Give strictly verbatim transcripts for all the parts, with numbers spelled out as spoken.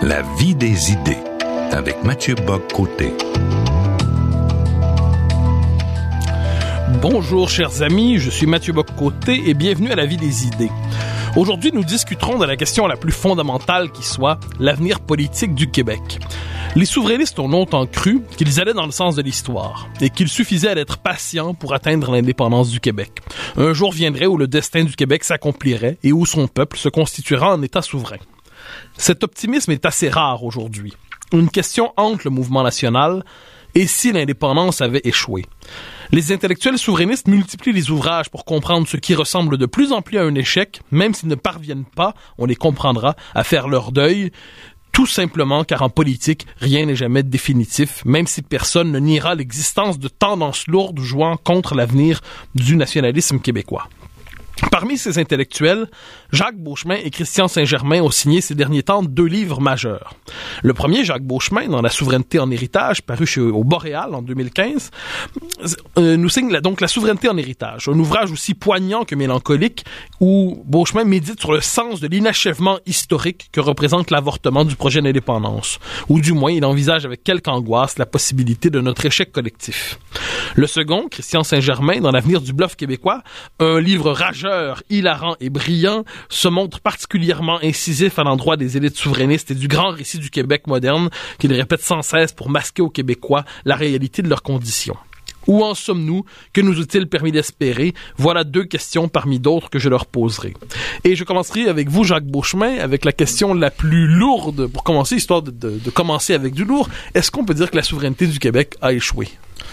La vie des idées, avec Mathieu Bock-Côté. Bonjour chers amis, je suis Mathieu Bock-Côté et bienvenue à La vie des idées. Aujourd'hui, nous discuterons de la question la plus fondamentale qui soit l'avenir politique du Québec. Les souverainistes ont longtemps cru qu'ils allaient dans le sens de l'histoire et qu'il suffisait d'être patient pour atteindre l'indépendance du Québec. Un jour viendrait où le destin du Québec s'accomplirait et où son peuple se constituera en État souverain. Cet optimisme est assez rare aujourd'hui. Une question hante le mouvement national. Et si l'indépendance avait échoué? Les intellectuels souverainistes multiplient les ouvrages pour comprendre ce qui ressemble de plus en plus à un échec, même s'ils ne parviennent pas, on les comprendra, à faire leur deuil, tout simplement car en politique, rien n'est jamais définitif, même si personne ne niera l'existence de tendances lourdes jouant contre l'avenir du nationalisme québécois. Parmi ces intellectuels, Jacques Beauchemin et Christian Saint-Germain ont signé ces derniers temps deux livres majeurs. Le premier, Jacques Beauchemin, dans La souveraineté en héritage, paru chez au Boréal en deux mille quinze, euh, nous signe la, donc La souveraineté en héritage, un ouvrage aussi poignant que mélancolique où Beauchemin médite sur le sens de l'inachèvement historique que représente l'avortement du projet d'indépendance, ou du moins il envisage avec quelque angoisse la possibilité de notre échec collectif. Le second, Christian Saint-Germain, dans L'avenir du bluff québécois, un livre rageur, hilarant et brillant, se montre particulièrement incisif à l'endroit des élites souverainistes et du grand récit du Québec moderne qu'il répète sans cesse pour masquer aux Québécois la réalité de leurs conditions. Où en sommes-nous? Que nous a-t-il permis d'espérer? Voilà deux questions parmi d'autres que je leur poserai. Et je commencerai avec vous, Jacques Beauchemin, avec la question la plus lourde, pour commencer, histoire de, de, de commencer avec du lourd. Est-ce qu'on peut dire que la souveraineté du Québec a échoué?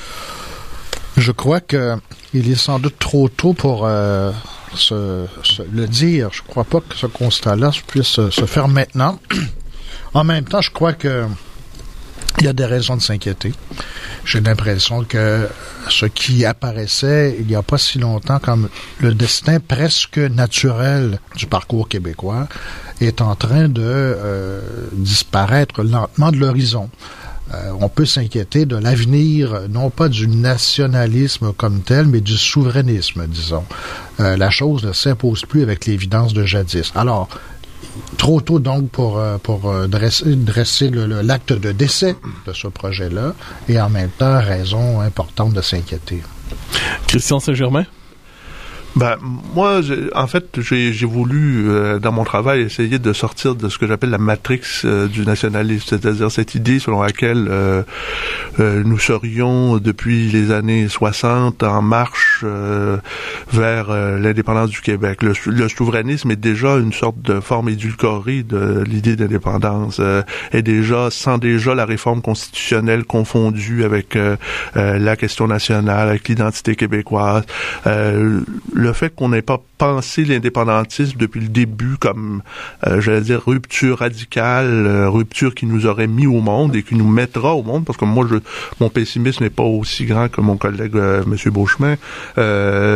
Je crois que il est sans doute trop tôt pour euh, se, se, le dire. Je ne crois pas que ce constat-là puisse se, se faire maintenant. En même temps, je crois que il y a des raisons de s'inquiéter. J'ai l'impression que ce qui apparaissait il n'y a pas si longtemps comme le destin presque naturel du parcours québécois est en train de euh, disparaître lentement de l'horizon. Euh, on peut s'inquiéter de l'avenir, non pas du nationalisme comme tel, mais du souverainisme, disons. Euh, la chose ne s'impose plus avec l'évidence de jadis. Alors, trop tôt donc pour, pour dresser, dresser le, le, l'acte de décès de ce projet-là, et en même temps, raison importante de s'inquiéter. Christian Saint-Germain? Ben, moi, j'ai, en fait, j'ai, j'ai voulu, euh, dans mon travail, essayer de sortir de ce que j'appelle la matrix euh, du nationalisme, c'est-à-dire cette idée selon laquelle euh, euh, nous serions, depuis les années soixante, en marche euh, vers euh, l'indépendance du Québec. Le, le souverainisme est déjà une sorte de forme édulcorée de l'idée d'indépendance, euh, est déjà, sans déjà la réforme constitutionnelle confondue avec euh, euh, la question nationale, avec l'identité québécoise. Euh, Le fait qu'on n'ait pas pensé l'indépendantisme depuis le début comme, euh, j'allais dire, rupture radicale, euh, rupture qui nous aurait mis au monde et qui nous mettra au monde, parce que moi, je, mon pessimisme n'est pas aussi grand que mon collègue euh, M. Beauchemin. Euh,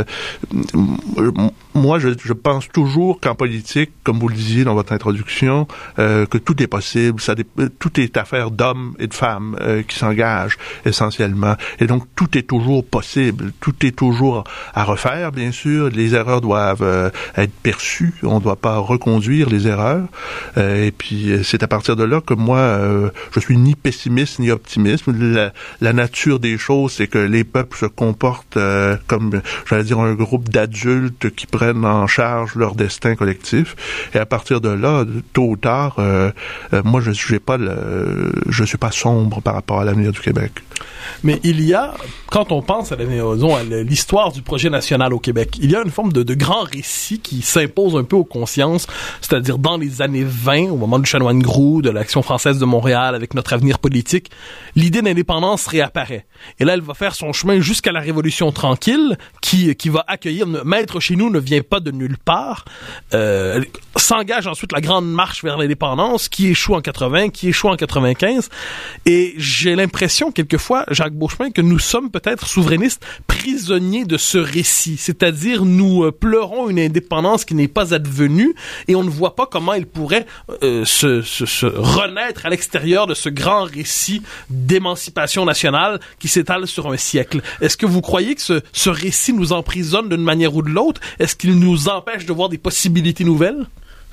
moi, je, je pense toujours qu'en politique, comme vous le disiez dans votre introduction, euh, que tout est possible, ça, tout est affaire d'hommes et de femmes euh, qui s'engagent essentiellement. Et donc, tout est toujours possible, tout est toujours à refaire, bien sûr. Les erreurs doivent euh, être perçues, on ne doit pas reconduire les erreurs. Euh, et puis, c'est à partir de là que moi, euh, je suis ni pessimiste ni optimiste. La, la nature des choses, c'est que les peuples se comportent euh, comme, j'allais dire, un groupe d'adultes qui prennent en charge leur destin collectif. Et à partir de là, tôt ou tard, euh, euh, moi, je suis pas le, je suis pas sombre par rapport à l'avenir du Québec. Mais il y a, quand on pense à, la, disons, à l'histoire du projet national au Québec, il y a une forme de, de grand récit qui s'impose un peu aux consciences, c'est-à-dire dans les années vingt, au moment du Chanoine Groulx, de l'Action française de Montréal, avec notre avenir politique, l'idée d'indépendance réapparaît. Et là, elle va faire son chemin jusqu'à la Révolution tranquille, qui, qui va accueillir, Maître chez nous ne vient pas de nulle part, euh, s'engage ensuite la grande marche vers l'indépendance, qui échoue en quatre-vingts, qui échoue en quatre-vingt-quinze, et j'ai l'impression, quelquefois, Jacques Beauchemin, que nous sommes peut-être souverainistes prisonniers de ce récit, c'est-à-dire nous euh, pleurons une indépendance qui n'est pas advenue et on ne voit pas comment elle pourrait euh, se, se, se renaître à l'extérieur de ce grand récit d'émancipation nationale qui s'étale sur un siècle. Est-ce que vous croyez que ce, ce récit nous emprisonne d'une manière ou de l'autre? Est-ce qu'il nous empêche de voir des possibilités nouvelles?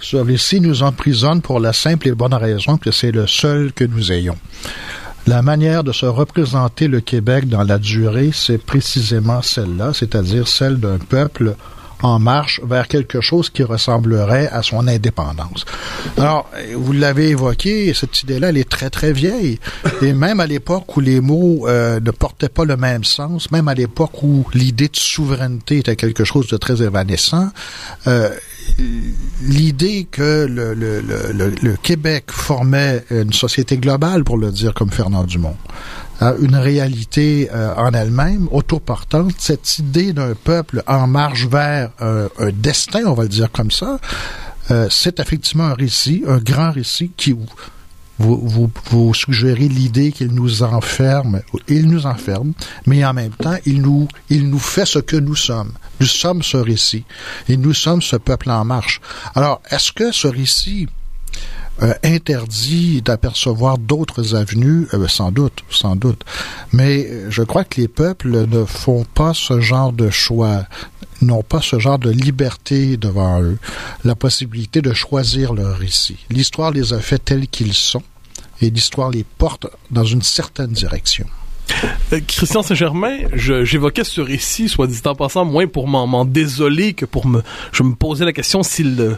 Ce récit nous emprisonne pour la simple et bonne raison que c'est le seul que nous ayons. La manière de se représenter le Québec dans la durée, c'est précisément celle-là, c'est-à-dire celle d'un peuple en marche vers quelque chose qui ressemblerait à son indépendance. Alors, vous l'avez évoqué, cette idée-là, elle est très, très vieille. Et même à l'époque où les mots euh, ne portaient pas le même sens, même à l'époque où l'idée de souveraineté était quelque chose de très évanescent, euh, l'idée que le, le, le, le, le Québec formait une société globale, pour le dire comme Fernand Dumont, une réalité euh, en elle-même, autoportante, cette idée d'un peuple en marche vers euh, un destin, on va le dire comme ça, euh, c'est effectivement un récit, un grand récit qui vous, vous, vous suggérez l'idée qu'il nous enferme, il nous enferme, mais en même temps, il nous, il nous fait ce que nous sommes. Nous sommes ce récit, et nous sommes ce peuple en marche. Alors, est-ce que ce récit Euh, interdit d'apercevoir d'autres avenues, euh, sans doute, sans doute. Mais je crois que les peuples ne font pas ce genre de choix, n'ont pas ce genre de liberté devant eux, la possibilité de choisir leur récit. L'histoire les a fait tels qu'ils sont, et l'histoire les porte dans une certaine direction. Euh, Christian Saint-Germain, je, j'évoquais ce récit, soit dit en passant, moins pour m'en, m'en désoler que pour me, je me posais la question s'il euh,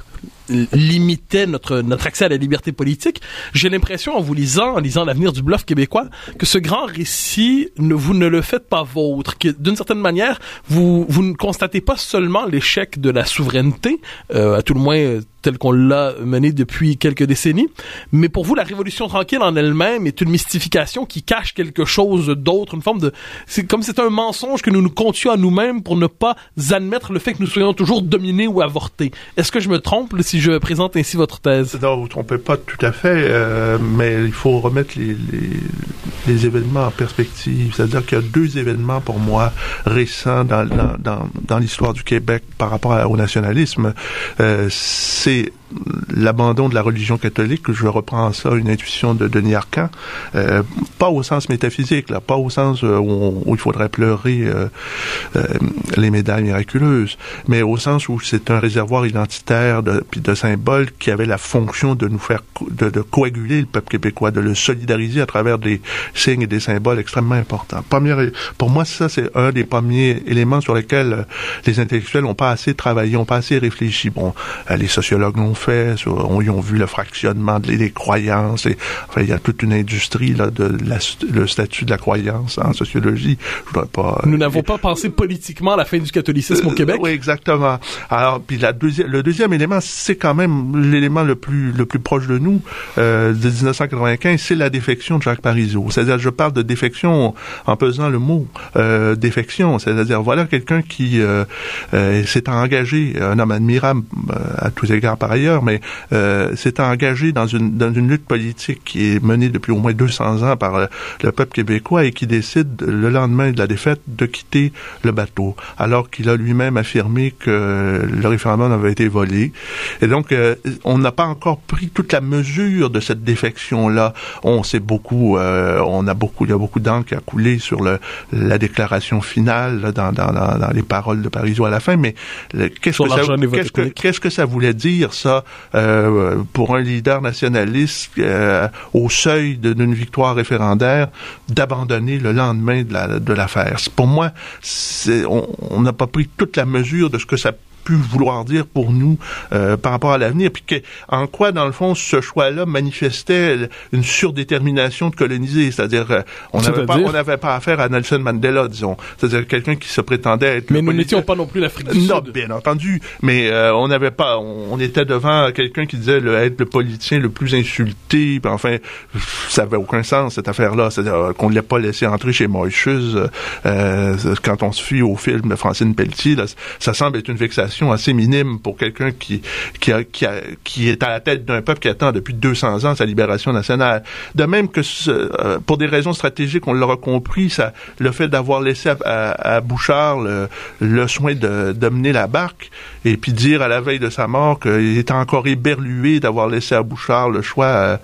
limitait notre, notre accès à la liberté politique. J'ai l'impression, en vous lisant, en lisant L'avenir du bluff québécois, que ce grand récit, ne, vous ne le faites pas vôtre, que d'une certaine manière, vous, vous ne constatez pas seulement l'échec de la souveraineté, euh, à tout le moins euh, tel qu'on l'a mené depuis quelques décennies, mais pour vous, la Révolution tranquille en elle-même est une mystification qui cache quelque chose d'autre, une forme de... C'est comme c'est un mensonge que nous nous contions à nous-mêmes pour ne pas admettre le fait que nous soyons toujours dominés ou avortés. Est-ce que je me trompe si je présente ainsi votre thèse? Non, vous ne trompez pas tout à fait, euh, mais il faut remettre les, les, les événements en perspective. C'est-à-dire qu'il y a deux événements pour moi récents dans, dans, dans, dans l'histoire du Québec par rapport à, au nationalisme. Euh, c'est l'abandon de la religion catholique, je reprends ça, une intuition de Denis Arcand, euh, pas au sens métaphysique, là, pas au sens euh, où, on, où il faudrait pleurer euh, euh, les médailles miraculeuses, mais au sens où c'est un réservoir identitaire de, puis de symboles qui avait la fonction de nous faire, de, de coaguler le peuple québécois, de le solidariser à travers des signes et des symboles extrêmement importants. Première, pour moi, ça, c'est un des premiers éléments sur lesquels les intellectuels n'ont pas assez travaillé, n'ont pas assez réfléchi. Bon, les sociologues l'ont fait, sur, on, ils ont vu le fractionnement des, des croyances, et, enfin, il y a toute une industrie là, de la, le statut de la croyance en sociologie. Je voudrais pas... Nous n'avons pas pensé politiquement à la fin du catholicisme euh, au Québec? Oui, exactement. Alors, puis la deuxième, le deuxième élément, c'est quand même l'élément le plus, le plus proche de nous, euh, de dix-neuf cent quatre-vingt-quinze, c'est la défection de Jacques Parizeau. C'est-à-dire, je parle de défection en pesant le mot euh, défection. C'est-à-dire, voilà quelqu'un qui euh, euh, s'est engagé, un homme admirable euh, à tous égards par ailleurs, mais euh, s'est engagé dans une dans une lutte politique qui est menée depuis au moins deux cents ans par euh, le peuple québécois et qui décide le lendemain de la défaite de quitter le bateau, alors qu'il a lui-même affirmé que le référendum avait été volé. Et donc, euh, on n'a pas encore pris toute la mesure de cette défection-là. On sait beaucoup, euh, on a beaucoup, il y a beaucoup d'encre qui a coulé sur le la déclaration finale là, dans, dans dans dans les paroles de Parizeau à la fin, mais le, qu'est-ce que ça qu'est-ce que qu'est-ce que ça voulait dire ça euh, pour un leader nationaliste euh, au seuil de, d'une victoire référendaire d'abandonner le lendemain de, la, de l'affaire. Pour moi, c'est, on n'a pas pris toute la mesure de ce que ça pu vouloir dire pour nous euh, par rapport à l'avenir, puis que, en quoi, dans le fond, ce choix-là manifestait une surdétermination de coloniser, c'est-à-dire euh, on n'avait pas, on n'avait pas affaire à Nelson Mandela, disons, c'est-à-dire quelqu'un qui se prétendait être... Mais nous n'étions pas non plus l'Afrique du non, Sud. Bien entendu, mais euh, on n'avait pas, on, on était devant quelqu'un qui disait le, être le politicien le plus insulté, puis enfin, ça avait aucun sens, cette affaire-là, c'est-à-dire euh, qu'on ne l'ait pas laissé entrer chez Mauritius, euh, quand on se fie au film de Francine Pelletier, là, ça semble être une vexation assez minime pour quelqu'un qui qui, a, qui, a, qui est à la tête d'un peuple qui attend depuis deux cents ans sa libération nationale. De même que euh, pour des raisons stratégiques, on l'aura compris, ça, le fait d'avoir laissé à, à, à Bouchard le, le soin de, de mener la barque et puis dire à la veille de sa mort qu'il était encore éberlué d'avoir laissé à Bouchard le choix,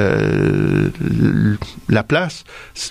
euh, la place,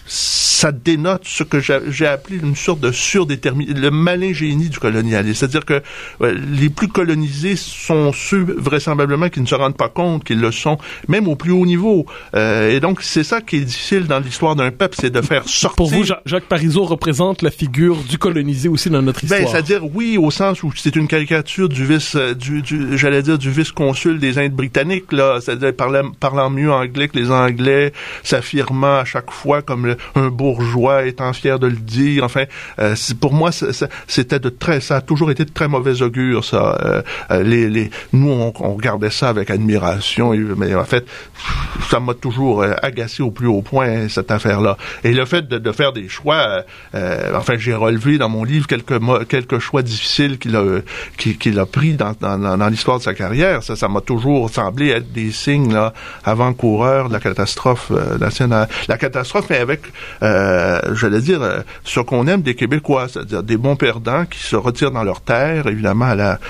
ça dénote ce que j'ai, j'ai appelé une sorte de surdétermination, le malin génie du colonialisme. C'est-à-dire que les plus colonisés sont ceux, vraisemblablement, qui ne se rendent pas compte qu'ils le sont, même au plus haut niveau. Euh, et donc, c'est ça qui est difficile dans l'histoire d'un peuple, c'est de faire sortir... Pour vous, Jacques Parizeau représente la figure du colonisé aussi dans notre histoire. Ben, c'est-à-dire, oui, au sens où c'est une caricature du vice, du, du j'allais dire, du vice-consul des Indes britanniques, là, c'est-à-dire parlant, parlant mieux anglais que les Anglais, s'affirmant à chaque fois comme le, un bourgeois, étant fier de le dire. Enfin, euh, c'est, pour moi, c'est, c'était de très, ça a toujours été de très mauvais augure, ça. Euh, les, les, nous, on, on regardait ça avec admiration, mais en fait, ça m'a toujours euh, agacé au plus haut point, cette affaire-là. Et le fait de, de faire des choix, euh, enfin, j'ai relevé dans mon livre quelques quelques choix difficiles qu'il a qu'il, qu'il a pris dans, dans, dans l'histoire de sa carrière. Ça, ça m'a toujours semblé être des signes là, avant-coureurs de la catastrophe euh, nationale. La catastrophe, mais avec, euh, j'allais dire, euh, ce qu'on aime des Québécois, c'est-à-dire des bons perdants qui se retirent dans leur terre, évidemment, à la,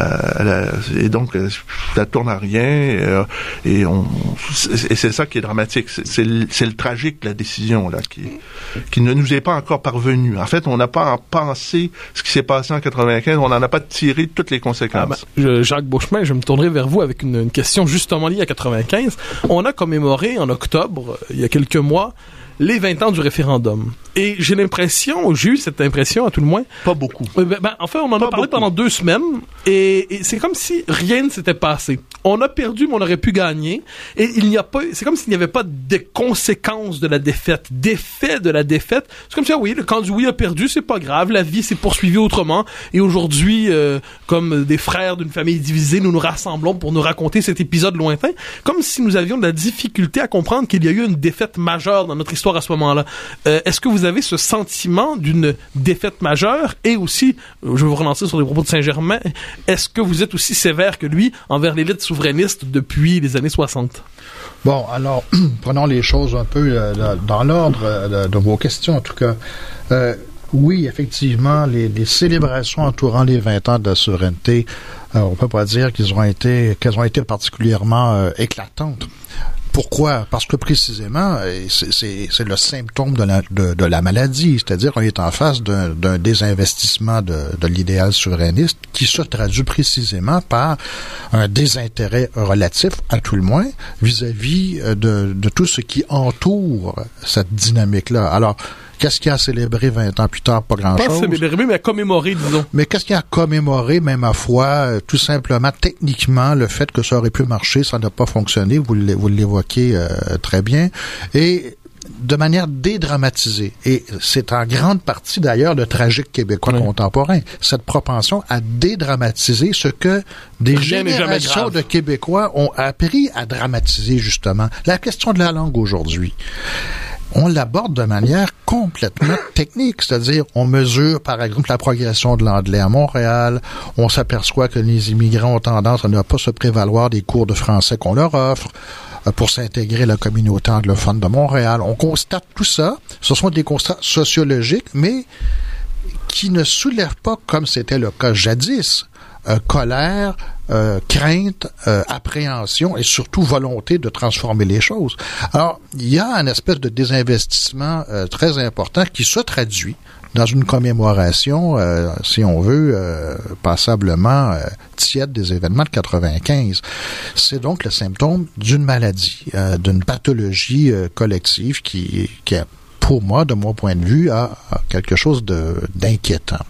à la et donc euh, ça tourne à rien. Et, euh, et, on, et c'est ça qui est dramatique. C'est, c'est, le, c'est le tragique, la décision là, qui, qui ne nous est pas encore parvenue. En fait, on n'a pas pensé ce qui s'est passé en quatre-vingt-quinze. On n'en a pas tiré toutes les conséquences. Ah ben, je, Jacques Beauchemin, je me tournerai vers vous avec une, une question justement liée à quatre-vingt-quinze. On a commémoré en octobre, il y a quelques mois, les vingt ans du référendum. Et j'ai l'impression, j'ai eu cette impression à tout le moins... Pas beaucoup. Euh, ben, ben, en fait, on en pas a parlé beaucoup. pendant deux semaines, et, et c'est comme si rien ne s'était passé. On a perdu, mais on aurait pu gagner, et il n'y a pas... C'est comme s'il n'y avait pas de conséquences de la défaite, d'effets de la défaite. C'est comme si, ah oui, le camp du oui a perdu, c'est pas grave, la vie s'est poursuivie autrement, et aujourd'hui, euh, comme des frères d'une famille divisée, nous nous rassemblons pour nous raconter cet épisode lointain, comme si nous avions de la difficulté à comprendre qu'il y a eu une défaite majeure dans notre histoire à ce moment-là. Euh, est-ce que vous avez ce sentiment d'une défaite majeure? Et aussi, je vais vous relancer sur les propos de Saint-Germain, est-ce que vous êtes aussi sévère que lui envers l'élite souverainiste depuis les années soixante? Bon, alors, prenons les choses un peu euh, dans l'ordre euh, de vos questions, en tout cas. Euh, oui, effectivement, les, les célébrations entourant les vingt ans de la souveraineté, euh, on peut pas dire qu'ils ont été, qu'elles ont été particulièrement euh, éclatantes. Pourquoi? Parce que précisément, c'est, c'est, c'est le symptôme de la, de, de la maladie, c'est-à-dire qu'on est en face d'un, d'un désinvestissement de, de l'idéal souverainiste qui se traduit précisément par un désintérêt relatif, à tout le moins, vis-à-vis de, de tout ce qui entoure cette dynamique-là. Alors, qu'est-ce qu'il y a à célébrer vingt ans plus tard? Pas grand-chose. Pas célébrer, mais à commémorer, disons. Mais qu'est-ce qu'il y a à commémorer, même à foi, euh, tout simplement, techniquement, le fait que ça aurait pu marcher, ça n'a pas fonctionné, vous, vous l'évoquez euh, très bien, et de manière dédramatisée. Et c'est en grande partie, d'ailleurs, le tragique québécois oui. contemporain, cette propension à dédramatiser ce que des Rien générations de Québécois ont appris à dramatiser, justement. La question de la langue aujourd'hui. On l'aborde de manière complètement technique, c'est-à-dire on mesure par exemple la progression de l'anglais à Montréal, on s'aperçoit que les immigrants ont tendance à ne pas se prévaloir des cours de français qu'on leur offre pour s'intégrer à la communauté anglophone de Montréal. On constate tout ça, ce sont des constats sociologiques, mais qui ne soulèvent pas, comme c'était le cas jadis, Euh, colère, euh, crainte, euh, appréhension et surtout volonté de transformer les choses. Alors, il y a une espèce de désinvestissement euh, très important qui se traduit dans une commémoration, euh, si on veut, euh, passablement euh, tiède des événements de quatre-vingt-quinze. C'est donc le symptôme d'une maladie, euh, d'une pathologie euh, collective qui, qui, pour moi, de mon point de vue, a, a quelque chose de, d'inquiétant.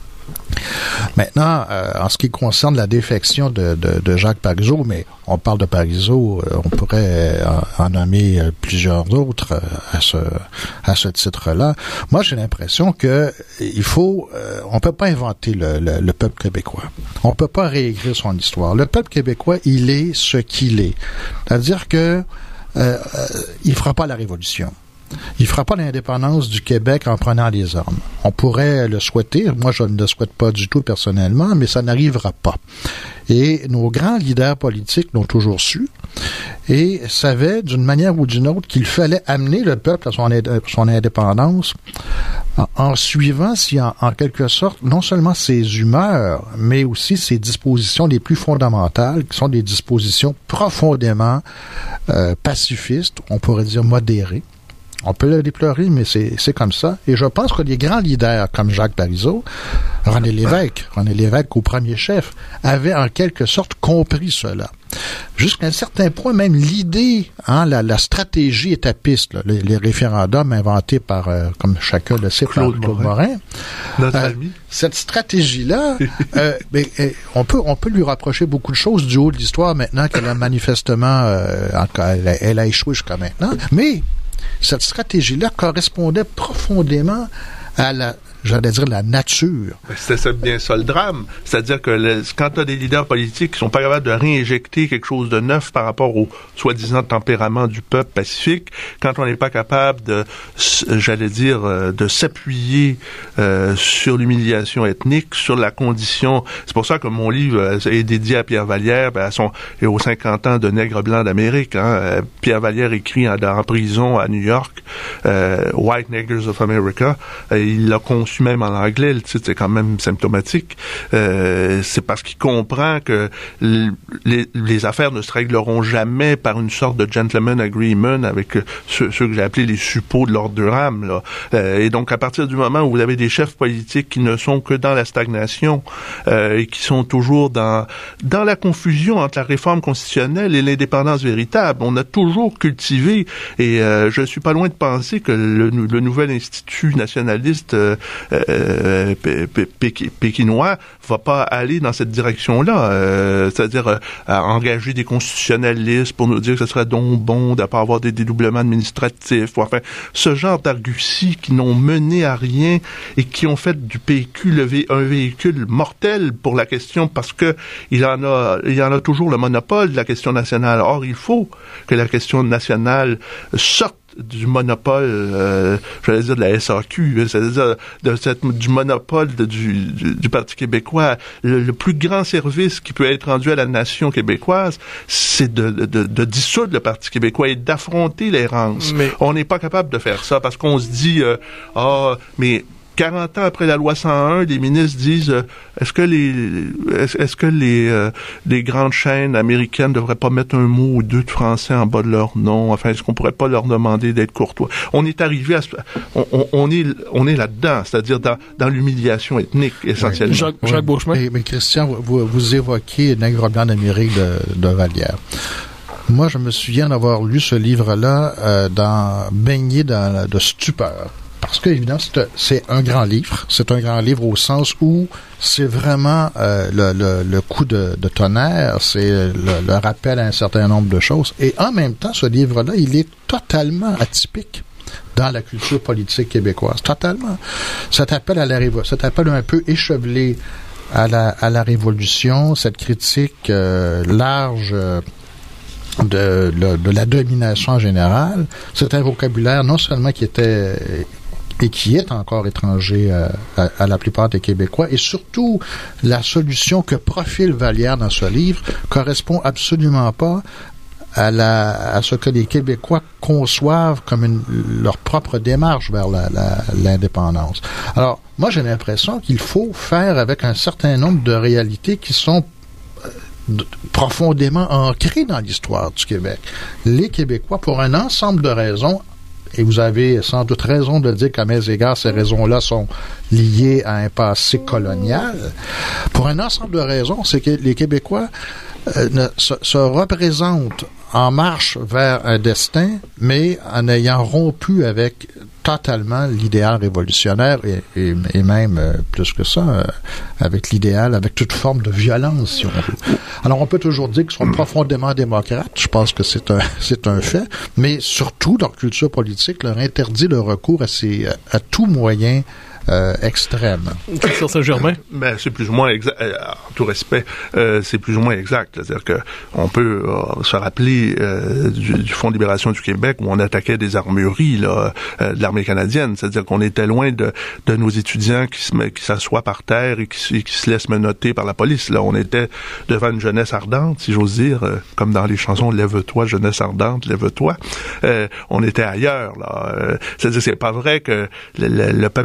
Maintenant, euh, en ce qui concerne la défection de, de, de Jacques Parizeau, mais on parle de Parizeau, euh, on pourrait en, en nommer euh, plusieurs autres euh, à ce à ce titre-là. Moi, j'ai l'impression que il faut, euh, on peut pas inventer le, le, le peuple québécois. On peut pas réécrire son histoire. Le peuple québécois, il est ce qu'il est. C'est-à-dire que euh, euh, il fera pas la révolution. Il ne fera pas l'indépendance du Québec en prenant les armes. On pourrait le souhaiter. Moi, je ne le souhaite pas du tout personnellement, mais ça n'arrivera pas. Et nos grands leaders politiques l'ont toujours su et savaient d'une manière ou d'une autre qu'il fallait amener le peuple à son, son indépendance en, en suivant, si en, en quelque sorte, non seulement ses humeurs, mais aussi ses dispositions les plus fondamentales, qui sont des dispositions profondément euh, pacifistes, on pourrait dire modérées, On peut le déplorer, mais c'est, c'est comme ça. Et je pense que les grands leaders comme Jacques Parizeau, René Lévesque, René Lévesque au premier chef, avaient en quelque sorte compris cela. Jusqu'à un certain point, même l'idée, hein, la, la stratégie étapiste, là, les, les référendums inventés par, euh, comme chacun le sait, Claude, par Claude Morin, Morin, notre euh, ami. Cette stratégie-là, euh, ben, on peut on peut lui rapprocher beaucoup de choses du haut de l'histoire maintenant qu'elle a manifestement, euh, elle, a, elle a échoué jusqu'à maintenant, mais cette stratégie-là correspondait profondément à la, j'allais dire, la nature. C'était ça, bien ça le drame. C'est-à-dire que le, quand tu as des leaders politiques qui sont pas capables de réinjecter quelque chose de neuf par rapport au soi-disant tempérament du peuple pacifique, quand on n'est pas capable de, j'allais dire, de s'appuyer euh, sur l'humiliation ethnique, sur la condition... C'est pour ça que mon livre est dédié à Pierre Vallière, ben à son, et aux cinquante ans de nègre blanc d'Amérique. Hein. Pierre Vallière écrit en, en prison à New York, euh, « White Niggers of America ». Il l'a conçu même en anglais, le titre c'est quand même symptomatique. Euh, c'est parce qu'il comprend que les, les affaires ne se régleront jamais par une sorte de gentleman agreement avec ceux, ceux que j'ai appelés les suppôts de l'ordre Durham. Là. Euh, et donc, à partir du moment où vous avez des chefs politiques qui ne sont que dans la stagnation euh, et qui sont toujours dans dans la confusion entre la réforme constitutionnelle et l'indépendance véritable, on a toujours cultivé, et euh, je suis pas loin de penser que le, le nouvel Institut nationaliste euh, Euh, p- p- p- pékinois va pas aller dans cette direction-là, euh, c'est-à-dire euh, à engager des constitutionnalistes pour nous dire que ce serait donc bon de pas avoir des dédoublements administratifs, ou enfin ce genre d'argusties qui n'ont mené à rien et qui ont fait du P Q le vé- un véhicule mortel pour la question, parce que il en a il y en a toujours le monopole de la question nationale. Or, il faut que la question nationale sorte du monopole, euh, j'allais dire de la S A Q, c'est-à-dire de cette, du monopole de, du, du, du Parti québécois. Le, le plus grand service qui peut être rendu à la nation québécoise, c'est de, de, de dissoudre le Parti québécois et d'affronter l'errance. Mais... On n'est pas capable de faire ça parce qu'on se dit, ah, euh, oh, mais quarante ans après la loi cent un, les ministres disent euh, est-ce que les est-ce, est-ce que les euh, les grandes chaînes américaines devraient pas mettre un mot ou deux de français en bas de leur nom? Enfin, est-ce qu'on pourrait pas leur demander d'être courtois? On est arrivé à ce, on, on, on est on est là-dedans, c'est-à-dire dans dans l'humiliation ethnique essentiellement. Oui. Jacques, Jacques oui. Beauchemin. Mais, mais Christian, vous, vous évoquez Nègre blanc d'Amérique de, de Vallière. Moi, je me souviens d'avoir lu ce livre-là euh, dans baigné dans de stupeur. Parce que, évidemment, c'est, c'est un grand livre. C'est un grand livre au sens où c'est vraiment euh, le, le, le coup de, de tonnerre, c'est le, le rappel à un certain nombre de choses. Et en même temps, ce livre-là, il est totalement atypique dans la culture politique québécoise. Totalement. Cet appel à la révolution, cet appel un peu échevelé à la, à la révolution, cette critique euh, large... Euh, De, de, de la domination générale, c'est un vocabulaire non seulement qui était et qui est encore étranger à, à, à la plupart des Québécois, et surtout la solution que profile Vallière dans ce livre correspond absolument pas à, la, à ce que les Québécois conçoivent comme une, leur propre démarche vers la, la, l'indépendance. Alors, moi j'ai l'impression qu'il faut faire avec un certain nombre de réalités qui sont profondément ancré dans l'histoire du Québec. Les Québécois, pour un ensemble de raisons, et vous avez sans doute raison de dire qu'à mes égards, ces raisons-là sont liées à un passé colonial, pour un ensemble de raisons, c'est que les Québécois euh, ne, se, se représentent en marche vers un destin, mais en ayant rompu avec totalement l'idéal révolutionnaire et, et, et même euh, plus que ça, euh, avec l'idéal, avec toute forme de violence, si on veut. Alors, on peut toujours dire qu'ils sont profondément démocrates. Je pense que c'est un, c'est un fait. Mais surtout, leur culture politique leur interdit le recours à ces, à, à tout moyen Euh, extrême. Sur Saint-Germain? Ben, c'est plus ou moins exact. Euh, en tout respect, euh, c'est plus ou moins exact. C'est-à-dire que on peut euh, se rappeler euh, du, du Fonds de libération du Québec où on attaquait des armureries là, euh, de l'armée canadienne. C'est-à-dire qu'on était loin de, de nos étudiants qui, se, qui s'assoient par terre et qui, qui se laissent menotter par la police. Là, on était devant une jeunesse ardente, si j'ose dire, euh, comme dans les chansons Lève-toi, jeunesse ardente, lève-toi. Euh, on était ailleurs. Là. Euh, c'est-à-dire, c'est pas vrai que le, le, le peuple québécois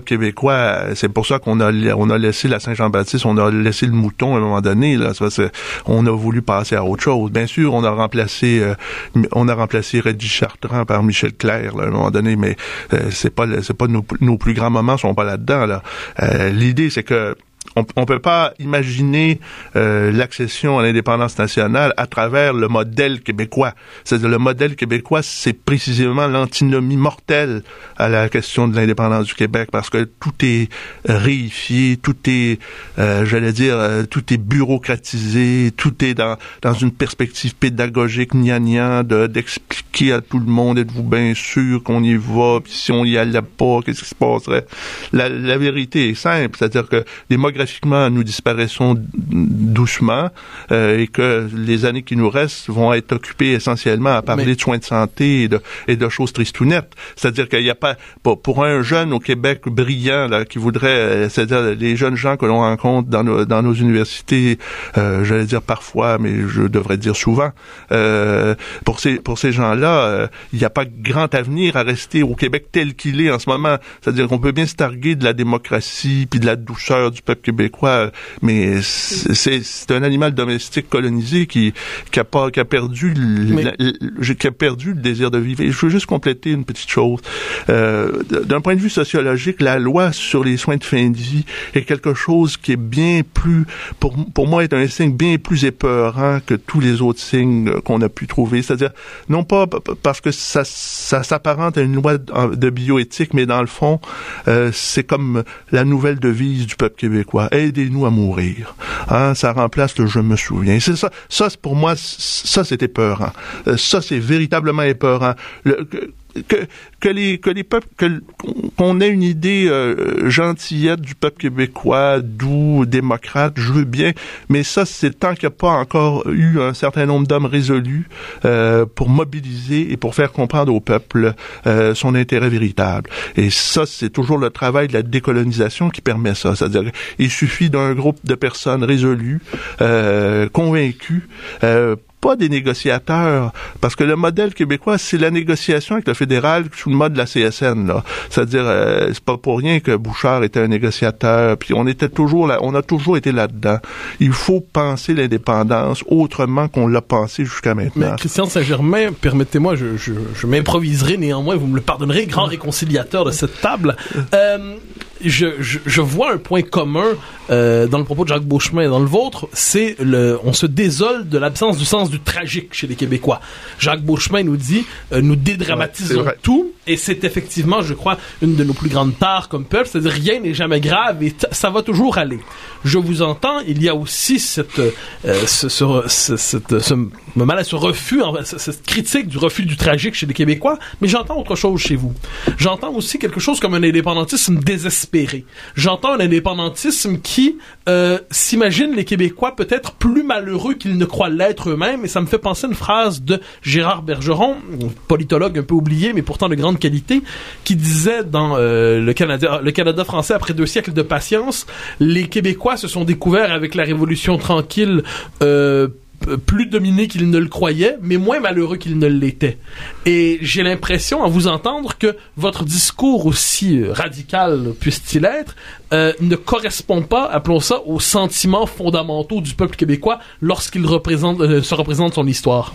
Québécois, c'est pour ça qu'on a on a laissé la Saint-Jean-Baptiste, on a laissé le mouton à un moment donné. Là, ça, c'est, on a voulu passer à autre chose. Bien sûr, on a remplacé euh, on a remplacé Régis Chartrand par Michel Clerc là, à un moment donné, mais euh, c'est pas c'est pas nos, nos plus grands moments sont pas là-dedans. Là, euh, l'idée c'est que On ne peut pas imaginer euh, l'accession à l'indépendance nationale à travers le modèle québécois. C'est-à-dire le modèle québécois, c'est précisément l'antinomie mortelle à la question de l'indépendance du Québec, parce que tout est réifié, tout est, euh, j'allais dire, euh, tout est bureaucratisé, tout est dans dans une perspective pédagogique gnangnan de d'expliquer à tout le monde, êtes-vous bien sûr qu'on y va, puis si on y allait pas, qu'est-ce qui se passerait? La, la vérité est simple, c'est-à-dire que démographiquement, nous disparaissons doucement euh, et que les années qui nous restent vont être occupées essentiellement à parler Mais... de soins de santé et de, et de choses tristounettes. C'est-à-dire qu'il n'y a pas, pour un jeune au Québec brillant là, qui voudrait, c'est-à-dire les jeunes gens que l'on rencontre dans nos, dans nos universités, euh, j'allais dire parfois, mais je devrais dire souvent, euh, pour ces, pour ces gens-là, euh, il n'y a pas grand avenir à rester au Québec tel qu'il est en ce moment. C'est-à-dire qu'on peut bien se targuer de la démocratie puis de la douceur du peuple québécois, mais c'est, c'est un animal domestique colonisé qui qui a pas qui a perdu le, mais... la, qui a perdu le désir de vivre. Et je veux juste compléter une petite chose. Euh, d'un point de vue sociologique, la loi sur les soins de fin de vie est quelque chose qui est bien plus, pour pour moi, est un signe bien plus épeurant que tous les autres signes qu'on a pu trouver. C'est-à-dire non pas parce que ça ça s'apparente à une loi de bioéthique, mais dans le fond, euh, c'est comme la nouvelle devise du peuple québécois. Aidez-nous à mourir. Hein, ça remplace le « je me souviens ». C'est ça. Ça, c'est pour moi, ça, c'est épeurant. Ça, c'est véritablement épeurant. Le, que, que, que les que les peuples que qu'on ait une idée euh, gentillette du peuple québécois, doux, démocrate, je veux bien, mais ça c'est tant qu'il n'y a pas encore eu un certain nombre d'hommes résolus euh, pour mobiliser et pour faire comprendre au peuple euh, son intérêt véritable. Et ça c'est toujours le travail de la décolonisation qui permet ça. C'est-à-dire il suffit d'un groupe de personnes résolues, euh, convaincues, euh, pas des négociateurs, parce que le modèle québécois, c'est la négociation avec le fédéral sous le mode de la C S N, là. C'est-à-dire, euh, c'est pas pour rien que Bouchard était un négociateur, puis on était toujours là, on a toujours été là-dedans. Il faut penser l'indépendance autrement qu'on l'a pensé jusqu'à maintenant. Mais Christian Saint-Germain, permettez-moi, je, je, je m'improviserai néanmoins, vous me le pardonnerez, grand réconciliateur de cette table. Euh, Je, je, je vois un point commun euh, dans le propos de Jacques Beauchemin et dans le vôtre, c'est le, on se désole de l'absence du sens du tragique chez les Québécois. Jacques Beauchemin nous dit, euh, nous dédramatisons ouais, tout, et c'est effectivement, je crois, une de nos plus grandes tares comme peuple, c'est-à-dire rien n'est jamais grave et t- ça va toujours aller. Je vous entends, il y a aussi cette, euh, ce, ce, ce, cette, ce, mal à ce refus, en, cette critique du refus du tragique chez les Québécois, mais j'entends autre chose chez vous. J'entends aussi quelque chose comme un indépendantisme désespéré. J'entends un indépendantisme qui euh, s'imagine les Québécois peut-être plus malheureux qu'ils ne croient l'être eux-mêmes, et ça me fait penser à une phrase de Gérard Bergeron, politologue un peu oublié, mais pourtant de grande qualité, qui disait dans euh, le Canada, le Canada français après deux siècles de patience, les Québécois se sont découverts avec la Révolution tranquille euh, plus dominé qu'ils ne le croyaient, mais moins malheureux qu'ils ne l'étaient. Et j'ai l'impression, à vous entendre, que votre discours, aussi radical puisse-t-il être, euh, ne correspond pas, appelons ça, aux sentiments fondamentaux du peuple québécois lorsqu'il représente, euh, se représente son histoire.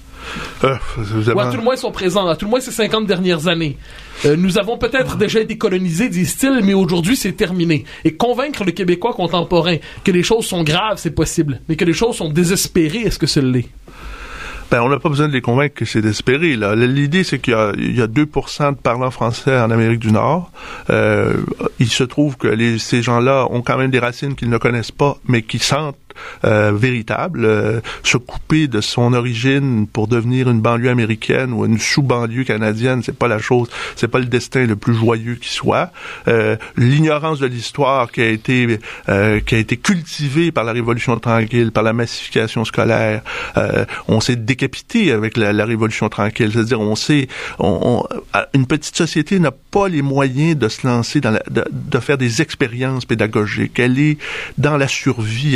Euh, Ou à tout le moins son présent, à tout le moins ces cinquante dernières années. Euh, nous avons peut-être déjà été colonisés, disent-ils, mais aujourd'hui c'est terminé. Et convaincre le Québécois contemporain que les choses sont graves, c'est possible, mais que les choses sont désespérées, est-ce que ce l'est? Ben, on n'a pas besoin de les convaincre que c'est désespéré, là. L'idée, c'est qu'il y a, il y a deux pour cent de parlants français en Amérique du Nord. Euh, il se trouve que les, ces gens-là ont quand même des racines qu'ils ne connaissent pas, mais qui sentent Euh, véritable, euh, se couper de son origine pour devenir une banlieue américaine ou une sous-banlieue canadienne, c'est pas la chose, c'est pas le destin le plus joyeux qui soit. Euh, l'ignorance de l'histoire qui a été euh, qui a été cultivée par la Révolution tranquille, par la massification scolaire. Euh, on s'est décapité avec la, la Révolution tranquille, c'est-à-dire on sait, on, on, une petite société n'a pas les moyens de se lancer dans la, de, de faire des expériences pédagogiques. Elle est dans la survie essentiellement.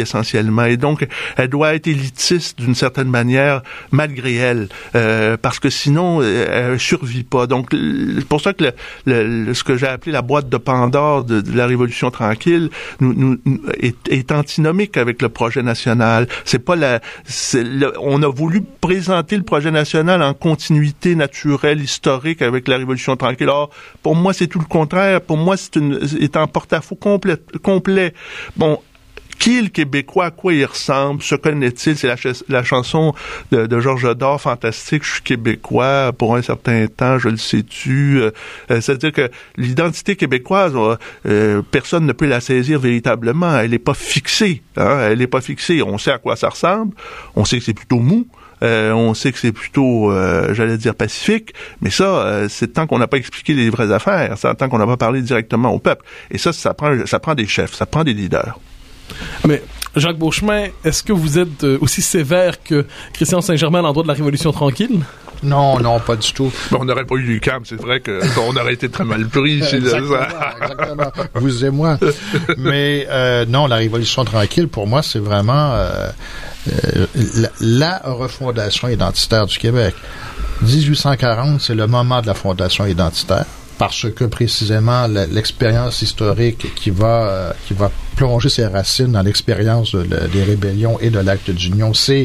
essentiellement. Et donc, elle doit être élitiste d'une certaine manière, malgré elle, euh, parce que sinon, elle survit pas. Donc, c'est pour ça que le, le, ce que j'ai appelé la boîte de Pandore de, de la Révolution tranquille nous, nous, est, est antinomique avec le projet national. C'est pas la, c'est le, on a voulu présenter le projet national en continuité naturelle, historique avec la Révolution tranquille. Or, pour moi, c'est tout le contraire. Pour moi, c'est une, est en porte-à-faux complet, complet. Bon, qui est le Québécois, à quoi il ressemble, se connaît-il? C'est la, ch- la chanson de, de Georges Dor, fantastique, je suis Québécois, pour un certain temps, je le sais-tu. Euh, c'est-à-dire que l'identité québécoise, euh, personne ne peut la saisir véritablement. Elle n'est pas fixée. Hein? Elle n'est pas fixée. On sait à quoi ça ressemble. On sait que c'est plutôt mou. Euh, on sait que c'est plutôt, euh, j'allais dire, pacifique, mais ça, euh, c'est tant qu'on n'a pas expliqué les vraies affaires, c'est tant qu'on n'a pas parlé directement au peuple. Et ça, ça prend, ça prend des chefs, ça prend des leaders. Mais Jacques Beauchemin, est-ce que vous êtes aussi sévère que Christian Saint-Germain à l'endroit de la Révolution tranquille? Non, non, pas du tout. Mais on n'aurait pas eu l'U Q A M, c'est vrai qu'on aurait été très mal pris. Exactement, exactement. Vous et moi. Mais euh, non, la Révolution tranquille, pour moi, c'est vraiment euh, euh, la, la refondation identitaire du Québec. dix-huit cent quarante, c'est le moment de la fondation identitaire. Parce que précisément l'expérience historique qui va euh, qui va plonger ses racines dans l'expérience de, de, des rébellions et de l'acte d'union, c'est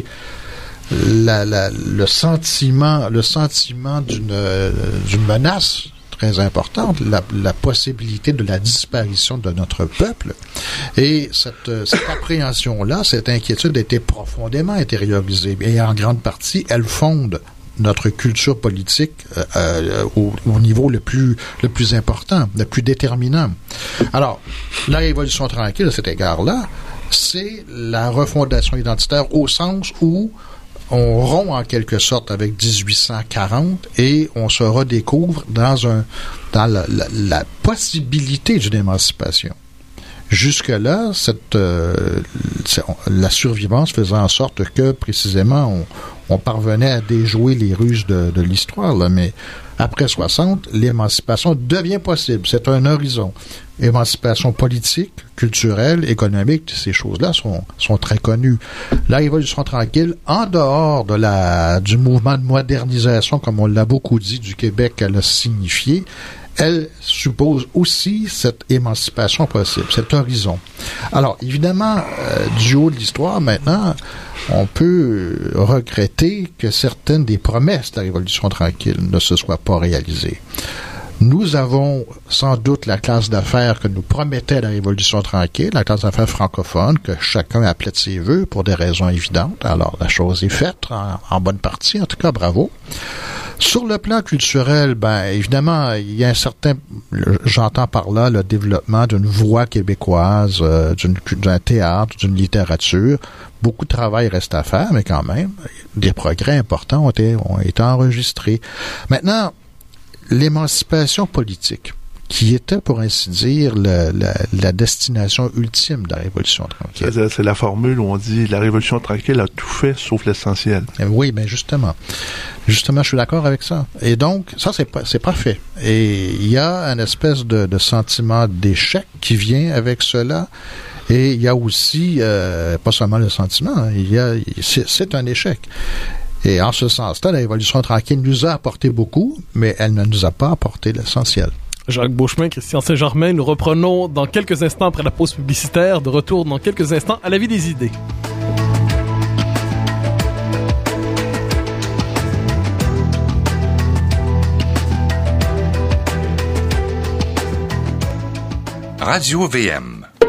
la, la, le sentiment le sentiment d'une euh, d'une menace très importante, la, la possibilité de la disparition de notre peuple. Et cette, cette appréhension-là, cette inquiétude a été profondément intériorisée. Et en grande partie, elle fonde notre culture politique euh, euh, au, au niveau le plus le plus important, le plus déterminant. Alors, la Révolution tranquille, à cet égard-là, c'est la refondation identitaire au sens où on rompt en quelque sorte avec dix-huit cent quarante et on se redécouvre dans un dans la, la, la possibilité d'une émancipation. Jusque-là, cette euh, la survivance faisait en sorte que, précisément, on, on parvenait à déjouer les ruses de, de l'histoire, là, mais après soixante, l'émancipation devient possible. C'est un horizon. Émancipation politique, culturelle, économique, ces choses-là sont, sont très connues. La Révolution tranquille, en dehors de la, du mouvement de modernisation, comme on l'a beaucoup dit, du Québec qu'elle a signifié, elle suppose aussi cette émancipation possible, cet horizon. Alors, évidemment, euh, du haut de l'histoire, maintenant, on peut regretter que certaines des promesses de la Révolution tranquille ne se soient pas réalisées. Nous avons sans doute la classe d'affaires que nous promettait la Révolution tranquille, la classe d'affaires francophone, que chacun appelait de ses vœux pour des raisons évidentes. Alors, la chose est faite, en, en bonne partie, en tout cas, bravo. Sur le plan culturel, ben évidemment, il y a un certain, j'entends par là le développement d'une voix québécoise, euh, d'une, d'un théâtre, d'une littérature. Beaucoup de travail reste à faire, mais quand même, des progrès importants ont été, ont été enregistrés. Maintenant, l'émancipation politique, qui était, pour ainsi dire, le, la, la destination ultime de la Révolution tranquille. C'est, c'est la formule où on dit « la Révolution tranquille a tout fait sauf l'essentiel ». Oui, mais justement. Justement, je suis d'accord avec ça. Et donc, ça, c'est, pas, c'est parfait. Et il y a une espèce de, de sentiment d'échec qui vient avec cela. Et il y a aussi, euh, pas seulement le sentiment, il y a, c'est, c'est un échec. Et en ce sens-là, la Révolution tranquille nous a apporté beaucoup, mais elle ne nous a pas apporté l'essentiel. Jacques Beauchemin, Christian Saint-Germain, nous reprenons dans quelques instants après la pause publicitaire, de retour dans quelques instants à la vie des idées. Radio V M.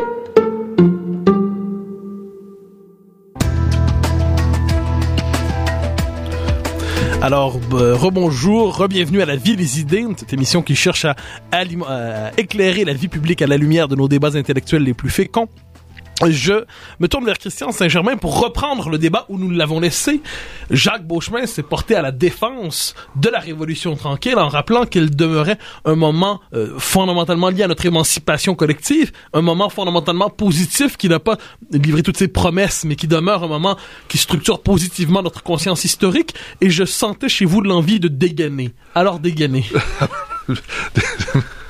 Alors, euh, rebonjour, re-bienvenue à La Vie des idées, cette émission qui cherche à, à, à éclairer la vie publique à la lumière de nos débats intellectuels les plus féconds. Je me tourne vers Christian Saint-Germain pour reprendre le débat où nous l'avons laissé. Jacques Beauchemin s'est porté à la défense de la Révolution tranquille en rappelant qu'il demeurait un moment euh, fondamentalement lié à notre émancipation collective, un moment fondamentalement positif qui n'a pas livré toutes ses promesses, mais qui demeure un moment qui structure positivement notre conscience historique. Et je sentais chez vous l'envie de dégainer. Alors dégainer.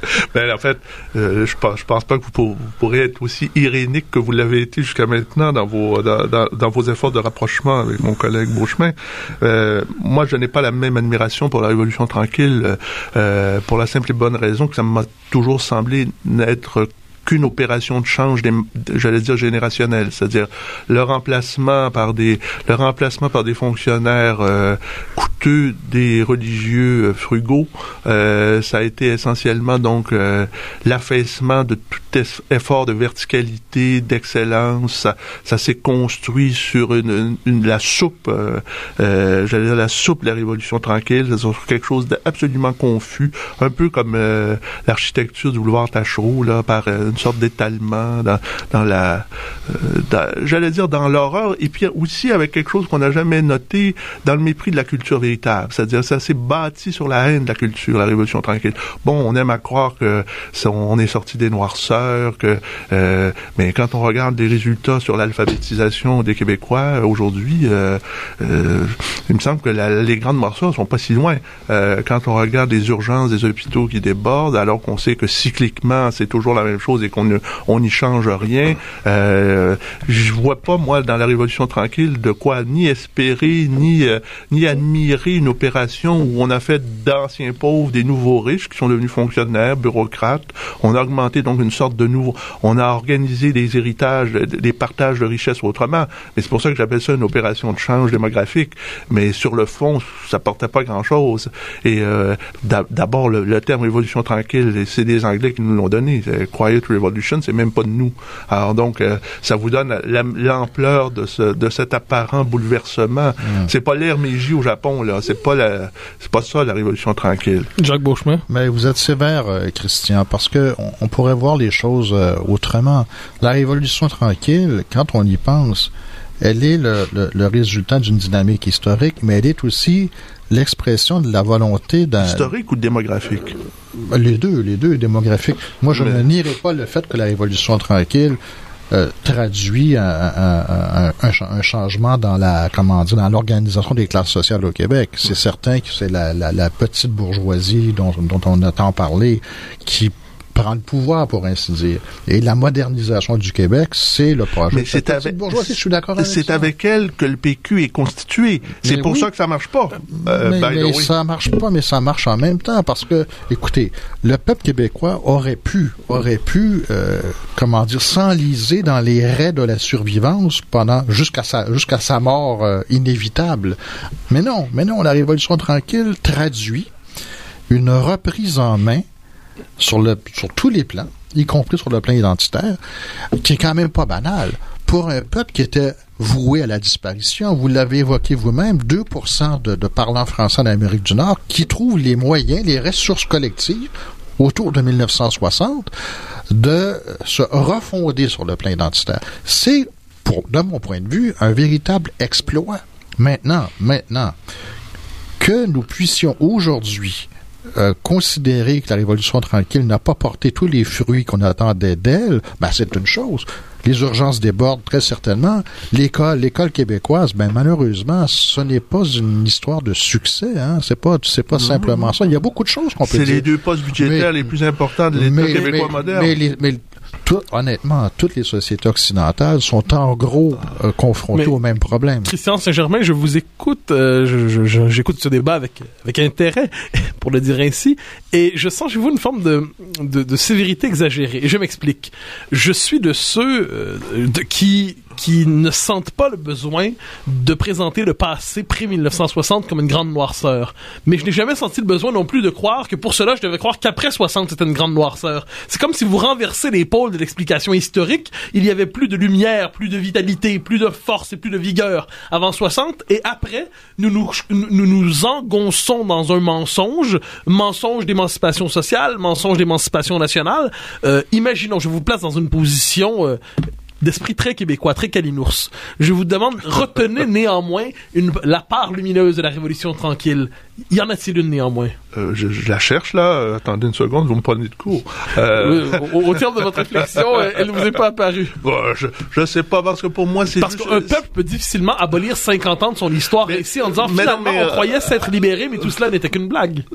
Ben, en fait, euh, je pense, je pense pas que vous, pour, vous pourrez être aussi irénique que vous l'avez été jusqu'à maintenant dans vos, dans, dans, dans vos efforts de rapprochement avec mon collègue Beauchemin. Euh, moi, je n'ai pas la même admiration pour la Révolution tranquille, euh, pour la simple et bonne raison que ça m'a toujours semblé n'être qu'une opération de change, des, j'allais dire générationnelle, c'est-à-dire le remplacement par des, le remplacement par des fonctionnaires euh, coûteux, des religieux euh, frugaux. Euh, ça a été essentiellement donc euh, l'affaissement de tout effort de verticalité, d'excellence. Ça, ça s'est construit sur une, une, une la soupe, euh, euh, j'allais dire la soupe de la Révolution tranquille, c'est sur quelque chose d'absolument confus, un peu comme euh, l'architecture du boulevard Taschereau là, par euh, une sorte d'étalement dans, dans la, euh, dans, j'allais dire dans l'horreur, et puis aussi avec quelque chose qu'on n'a jamais noté dans le mépris de la culture véritable, c'est-à-dire ça s'est bâti sur la haine de la culture, la Révolution tranquille. Bon, on aime à croire que ça, on est sorti des noirceurs, que euh, mais quand on regarde les résultats sur l'alphabétisation des Québécois aujourd'hui, euh, euh, il me semble que la, les grandes noirceurs sont pas si loin. Euh, quand on regarde les urgences des hôpitaux qui débordent, alors qu'on sait que cycliquement c'est toujours la même chose et qu'on ne, on n'y change rien, euh, je vois pas moi dans la Révolution tranquille de quoi ni espérer ni euh, ni admirer une opération où on a fait d'anciens pauvres des nouveaux riches qui sont devenus fonctionnaires, bureaucrates. On a augmenté donc une sorte de nouveau. On a organisé des héritages, des partages de richesses autrement. Mais c'est pour ça que j'appelle ça une opération de change démographique. Mais sur le fond, ça portait pas grand-chose. Et euh, d'abord, le, le terme révolution tranquille, c'est des Anglais qui nous l'ont donné. C'est Quiet Revolution, c'est même pas de nous. Alors donc, euh, ça vous donne la, l'ampleur de ce de cet apparent bouleversement. Mmh. C'est pas l'ère Meiji au Japon, là. C'est pas la, c'est pas ça la révolution tranquille. Jacques Beauchemin. Mais vous êtes sévère, euh, Christian, parce que on, on pourrait voir les choses euh, autrement. La Révolution tranquille, quand on y pense, elle est le, le, le résultat d'une dynamique historique, mais elle est aussi l'expression de la volonté d'un... Historique ou démographique? Euh, les deux, les deux, démographiques. Moi, je mais... ne nierai pas le fait que la Révolution tranquille euh, traduit un, un, un, un, un changement dans la, comment dire, dans l'organisation des classes sociales au Québec. C'est mmh. certain que c'est la, la, la petite bourgeoisie dont, dont on a tant parlé qui prend le pouvoir, pour ainsi dire. Et la modernisation du Québec, c'est le projet. Mais c'est avec, bourgeoisie, je suis d'accord avec c'est ça. avec elle que le P Q est constitué. C'est mais pour oui. ça que ça marche pas. Euh, mais mais ça marche pas, mais ça marche en même temps, parce que, écoutez, le peuple québécois aurait pu, aurait pu, euh, comment dire, s'enliser dans les raies de la survivance pendant, jusqu'à sa, jusqu'à sa mort euh, inévitable. Mais non, mais non, la Révolution tranquille traduit une reprise en main sur le sur tous les plans, y compris sur le plan identitaire, qui est quand même pas banal. Pour un peuple qui était voué à la disparition, vous l'avez évoqué vous-même, deux pour cent de, de parlants français en Amérique du Nord qui trouvent les moyens, les ressources collectives, autour de mille neuf cent soixante, de se refonder sur le plan identitaire. C'est, pour, de mon point de vue, un véritable exploit. Maintenant, maintenant, que nous puissions aujourd'hui Euh, considérer que la Révolution tranquille n'a pas porté tous les fruits qu'on attendait d'elle, ben c'est une chose. Les urgences débordent très certainement. L'école, l'école québécoise, ben malheureusement, ce n'est pas une histoire de succès. Hein. C'est pas, c'est pas mmh. simplement ça. Il y a beaucoup de choses qu'on peut c'est dire. C'est les deux postes budgétaires mais, les plus importants de l'État mais, québécois mais, moderne. Mais, les, mais tout, honnêtement, toutes les sociétés occidentales sont en gros euh, confrontées mais, au même problème. Christian Saint-Germain, je vous écoute, euh, je, je, je, j'écoute ce débat avec, avec intérêt, pour le dire ainsi, et je sens chez vous une forme de, de, de sévérité exagérée. Et je m'explique. Je suis de ceux euh, de, qui... qui ne sentent pas le besoin de présenter le passé pré-mille neuf cent soixante comme une grande noirceur. Mais je n'ai jamais senti le besoin non plus de croire que pour cela, je devais croire qu'après soixante, c'était une grande noirceur. C'est comme si vous renversez les pôles de l'explication historique. Il y avait plus de lumière, plus de vitalité, plus de force et plus de vigueur avant soixante. Et après, nous nous, nous, nous engonçons dans un mensonge, mensonge d'émancipation sociale, mensonge d'émancipation nationale. Euh, imaginons, je vous place dans une position... Euh, d'esprit très québécois, très calinours. Je vous demande, retenez néanmoins une, la part lumineuse de la Révolution tranquille. Y en a-t-il une néanmoins? Euh, je, je la cherche là. Euh, attendez une seconde, vous me prenez de court. Euh... au, au terme de votre réflexion, elle ne vous est pas apparue. Bon, je, je sais pas, parce que pour moi, c'est... Parce qu'un peuple peut difficilement abolir cinquante ans de son histoire mais, ici en disant, mais finalement, mais, euh, on croyait s'être libéré, mais tout cela n'était qu'une blague.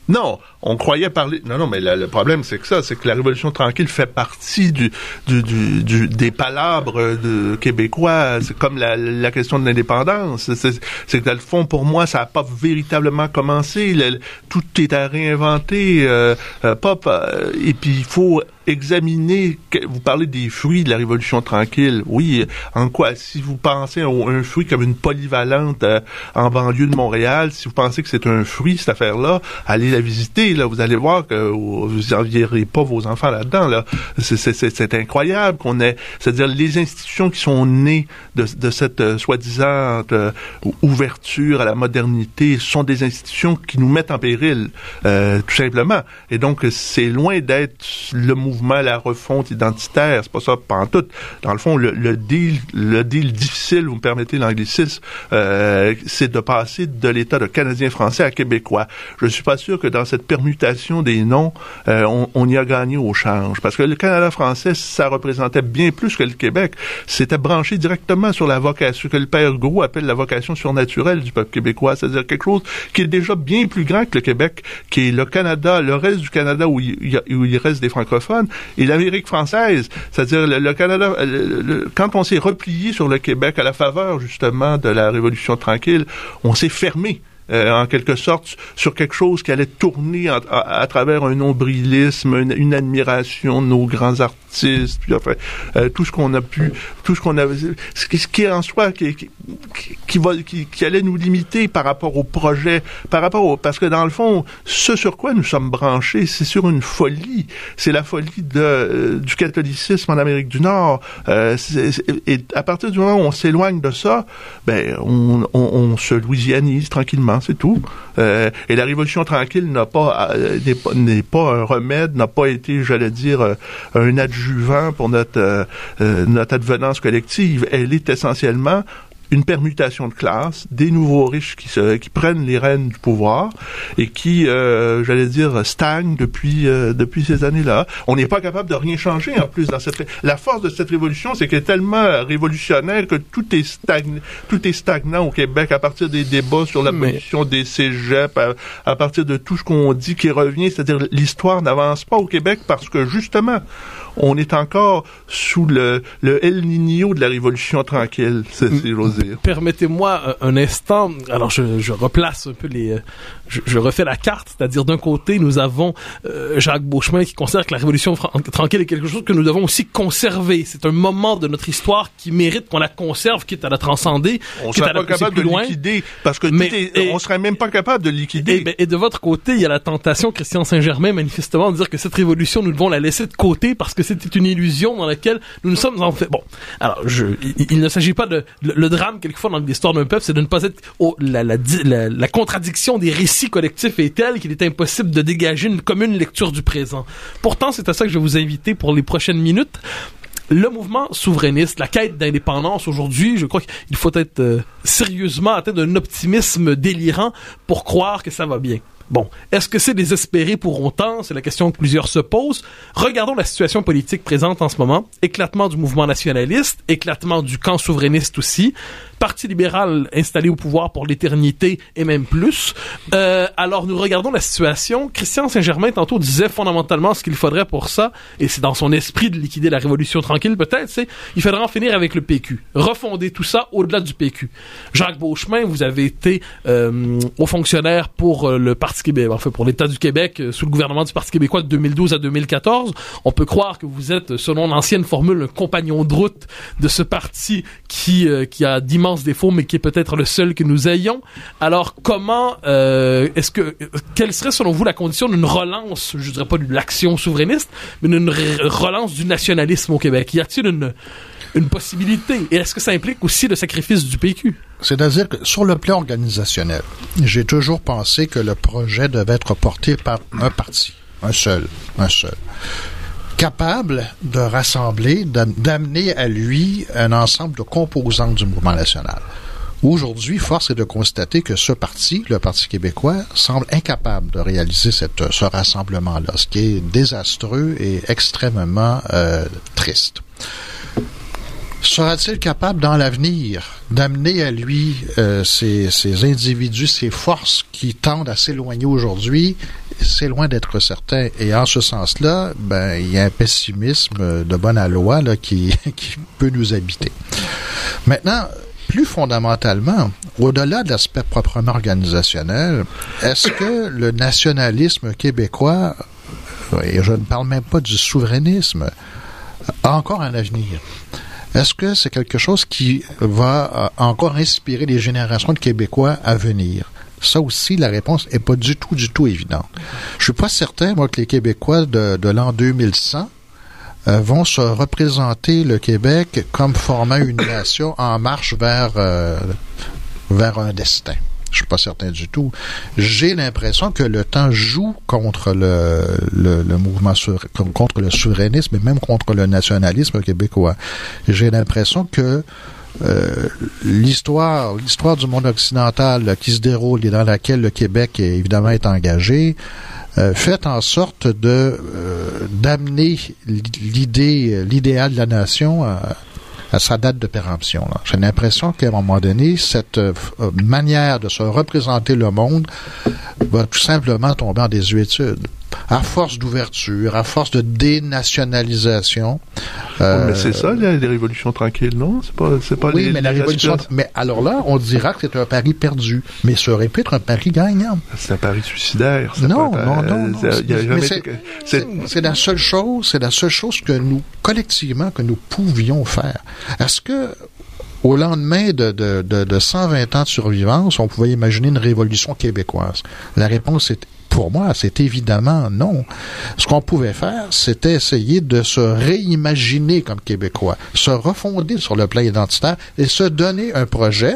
Non, on croyait parler... Non, non, mais le, le problème, c'est que ça, c'est que la Révolution tranquille fait partie du, du, du, du des palabres de québécois. C'est comme la, la question de l'indépendance. C'est, c'est que, dans le fond, pour moi, ça n'a pas véritablement commencé. Le, tout est à réinventer. Euh, euh, pop, euh, et puis, il faut examiner... Vous parlez des fruits de la Révolution tranquille. Oui, en quoi? Si vous pensez à un fruit comme une polyvalente euh, en banlieue de Montréal, si vous pensez que c'est un fruit, cette affaire-là, allez la visiter, là, vous allez voir que vous n'envierez pas vos enfants là-dedans, là. C'est, c'est, c'est, c'est incroyable qu'on ait, c'est-à-dire les institutions qui sont nées de, de cette euh, soi-disant euh, ouverture à la modernité sont des institutions qui nous mettent en péril, euh, tout simplement. Et donc, c'est loin d'être le mouvement la refonte identitaire, c'est pas ça pantoute. Dans le fond, le, le deal, le deal difficile, vous me permettez l'anglicisme, euh, c'est de passer de l'état de Canadien-Français à Québécois. Je suis pas sûr que dans cette permutation des noms, euh, on, on y a gagné au change. Parce que le Canada français, ça représentait bien plus que le Québec. C'était branché directement sur la vocation, que le père Gros appelle la vocation surnaturelle du peuple québécois. C'est-à-dire quelque chose qui est déjà bien plus grand que le Québec, qui est le Canada, le reste du Canada où il, y a, où il reste des francophones, et l'Amérique française. C'est-à-dire le, le Canada, le, le, quand on s'est replié sur le Québec à la faveur, justement, de la Révolution tranquille, on s'est fermé. Euh, en quelque sorte, sur quelque chose qui allait tourner en, à, à travers un nombrilisme, une, une admiration de nos grands artistes, puis enfin, euh, tout ce qu'on a pu, tout ce qu'on a, ce qui, ce qui est en soi, qui, qui, qui, va, qui, qui allait nous limiter par rapport au projet, par rapport au, parce que dans le fond, ce sur quoi nous sommes branchés, c'est sur une folie, c'est la folie de, euh, du catholicisme en Amérique du Nord, euh, c'est, c'est, et à partir du moment où on s'éloigne de ça, ben, on, on, on se louisianise tranquillement. C'est tout. Euh, et la Révolution tranquille n'a pas, euh, n'est pas, n'est pas un remède, n'a pas été, j'allais dire, euh, un adjuvant pour notre, euh, euh, notre advenance collective. Elle est essentiellement une permutation de classe, des nouveaux riches qui se, qui prennent les rênes du pouvoir et qui, euh, j'allais dire, stagnent depuis euh, depuis ces années-là. On n'est pas capable de rien changer en plus dans cette. La force de cette révolution, c'est qu'elle est tellement révolutionnaire que tout est stagn, tout est stagnant au Québec à partir des débats sur l'abolition Mais... des cégeps, à, à partir de tout ce qu'on dit qui revient, c'est-à-dire l'histoire n'avance pas au Québec parce que justement on est encore sous le, le El Niño de la Révolution tranquille, c'est, c'est j'ose dire. Permettez-moi un, un instant, alors je, je replace un peu les... Je, je refais la carte, c'est-à-dire d'un côté, nous avons euh, Jacques Beauchemin qui considère que la Révolution fran- tranquille est quelque chose que nous devons aussi conserver. C'est un moment de notre histoire qui mérite qu'on la conserve, quitte à la transcender, on quitte serait à la pas capable de loin. liquider, parce que Mais, tout est, et, on serait même pas capable de liquider. Et, ben, et de votre côté, il y a la tentation, Christian Saint-Germain, manifestement, de dire que cette révolution, nous devons la laisser de côté parce que c'était une illusion dans laquelle nous nous sommes en fait. Bon, alors, je, il, il ne s'agit pas de le, le drame quelquefois dans l'histoire d'un peuple, c'est de ne pas être oh, la, la, la, la contradiction des récits collectifs est telle qu'il est impossible de dégager une commune lecture du présent. Pourtant, c'est à ça que je vais vous inviter pour les prochaines minutes. Le mouvement souverainiste, la quête d'indépendance aujourd'hui, je crois qu'il faut être euh, sérieusement atteint d'un optimisme délirant pour croire que ça va bien. Bon, est-ce que c'est désespéré pour autant? C'est la question que plusieurs se posent. Regardons la situation politique présente en ce moment. Éclatement du mouvement nationaliste, éclatement du camp souverainiste aussi, Parti libéral installé au pouvoir pour l'éternité et même plus. Euh, alors, nous regardons la situation. Christian Saint-Germain, tantôt, disait fondamentalement ce qu'il faudrait pour ça, et c'est dans son esprit de liquider la Révolution tranquille, peut-être, c'est il faudrait en finir avec le P Q. Refonder tout ça au-delà du P Q. Jacques Beauchemin, vous avez été euh, haut fonctionnaire pour euh, le Parti québécois, enfin pour l'État du Québec, euh, sous le gouvernement du Parti québécois de deux mille douze à deux mille quatorze. On peut croire que vous êtes, selon l'ancienne formule, un compagnon de route de ce parti qui, euh, qui a d'immenses défauts, mais qui est peut-être le seul que nous ayons. Alors, comment, euh, est-ce que, quelle serait selon vous la condition d'une relance, je dirais pas de l'action souverainiste, mais d'une r- relance du nationalisme au Québec? Y a-t-il une, une possibilité? Et est-ce que ça implique aussi le sacrifice du P Q? C'est-à-dire que sur le plan organisationnel, j'ai toujours pensé que le projet devait être porté par un parti, un seul, un seul. Capable de rassembler, d'amener à lui un ensemble de composantes du mouvement national. Aujourd'hui, force est de constater que ce parti, le Parti québécois, semble incapable de réaliser cette, ce rassemblement-là, ce qui est désastreux et extrêmement euh, triste. Sera-t-il capable, dans l'avenir, d'amener à lui euh, ces, ces individus, ces forces qui tendent à s'éloigner aujourd'hui c'est loin d'être certain. Et en ce sens-là, ben, il y a un pessimisme de bonne aloi là, qui, qui peut nous habiter. Maintenant, plus fondamentalement, au-delà de l'aspect proprement organisationnel, est-ce que le nationalisme québécois, et je ne parle même pas du souverainisme, a encore un avenir? Est-ce que c'est quelque chose qui va encore inspirer les générations de Québécois à venir? Ça aussi, la réponse est pas du tout, du tout évidente. Je suis pas certain, moi, que les Québécois de, de l'an deux mille cent euh, vont se représenter le Québec comme formant une nation en marche vers, euh, vers un destin. Je suis pas certain du tout. J'ai l'impression que le temps joue contre le, le, le mouvement, sur, contre le souverainisme et même contre le nationalisme québécois. J'ai l'impression que euh, l'histoire, l'histoire du monde occidental là, qui se déroule et dans laquelle le Québec est, évidemment est engagé, euh, fait en sorte de euh, d'amener l'idée, l'idéal de la nation à, à sa date de péremption. Là. J'ai l'impression qu'à un moment donné, cette euh, manière de se représenter le monde va tout simplement tomber en désuétude. À force d'ouverture, à force de dénationalisation. Euh, mais c'est ça, les, les révolutions tranquilles, non? C'est pas, c'est pas oui, les, mais la les révolution... aspirations. Mais alors là, on dira que c'est un pari perdu. Mais ça aurait pu être un pari gagnant. C'est un pari suicidaire. C'est non, pas, non, non, non. C'est, y a jamais c'est, été, c'est, c'est la seule chose, c'est la seule chose que nous, collectivement, que nous pouvions faire. Est-ce que, au lendemain de, de, de, de cent vingt ans de survivance, on pouvait imaginer une révolution québécoise? La réponse est, pour moi, c'est évidemment non. Ce qu'on pouvait faire, c'était essayer de se réimaginer comme Québécois, se refonder sur le plan identitaire et se donner un projet,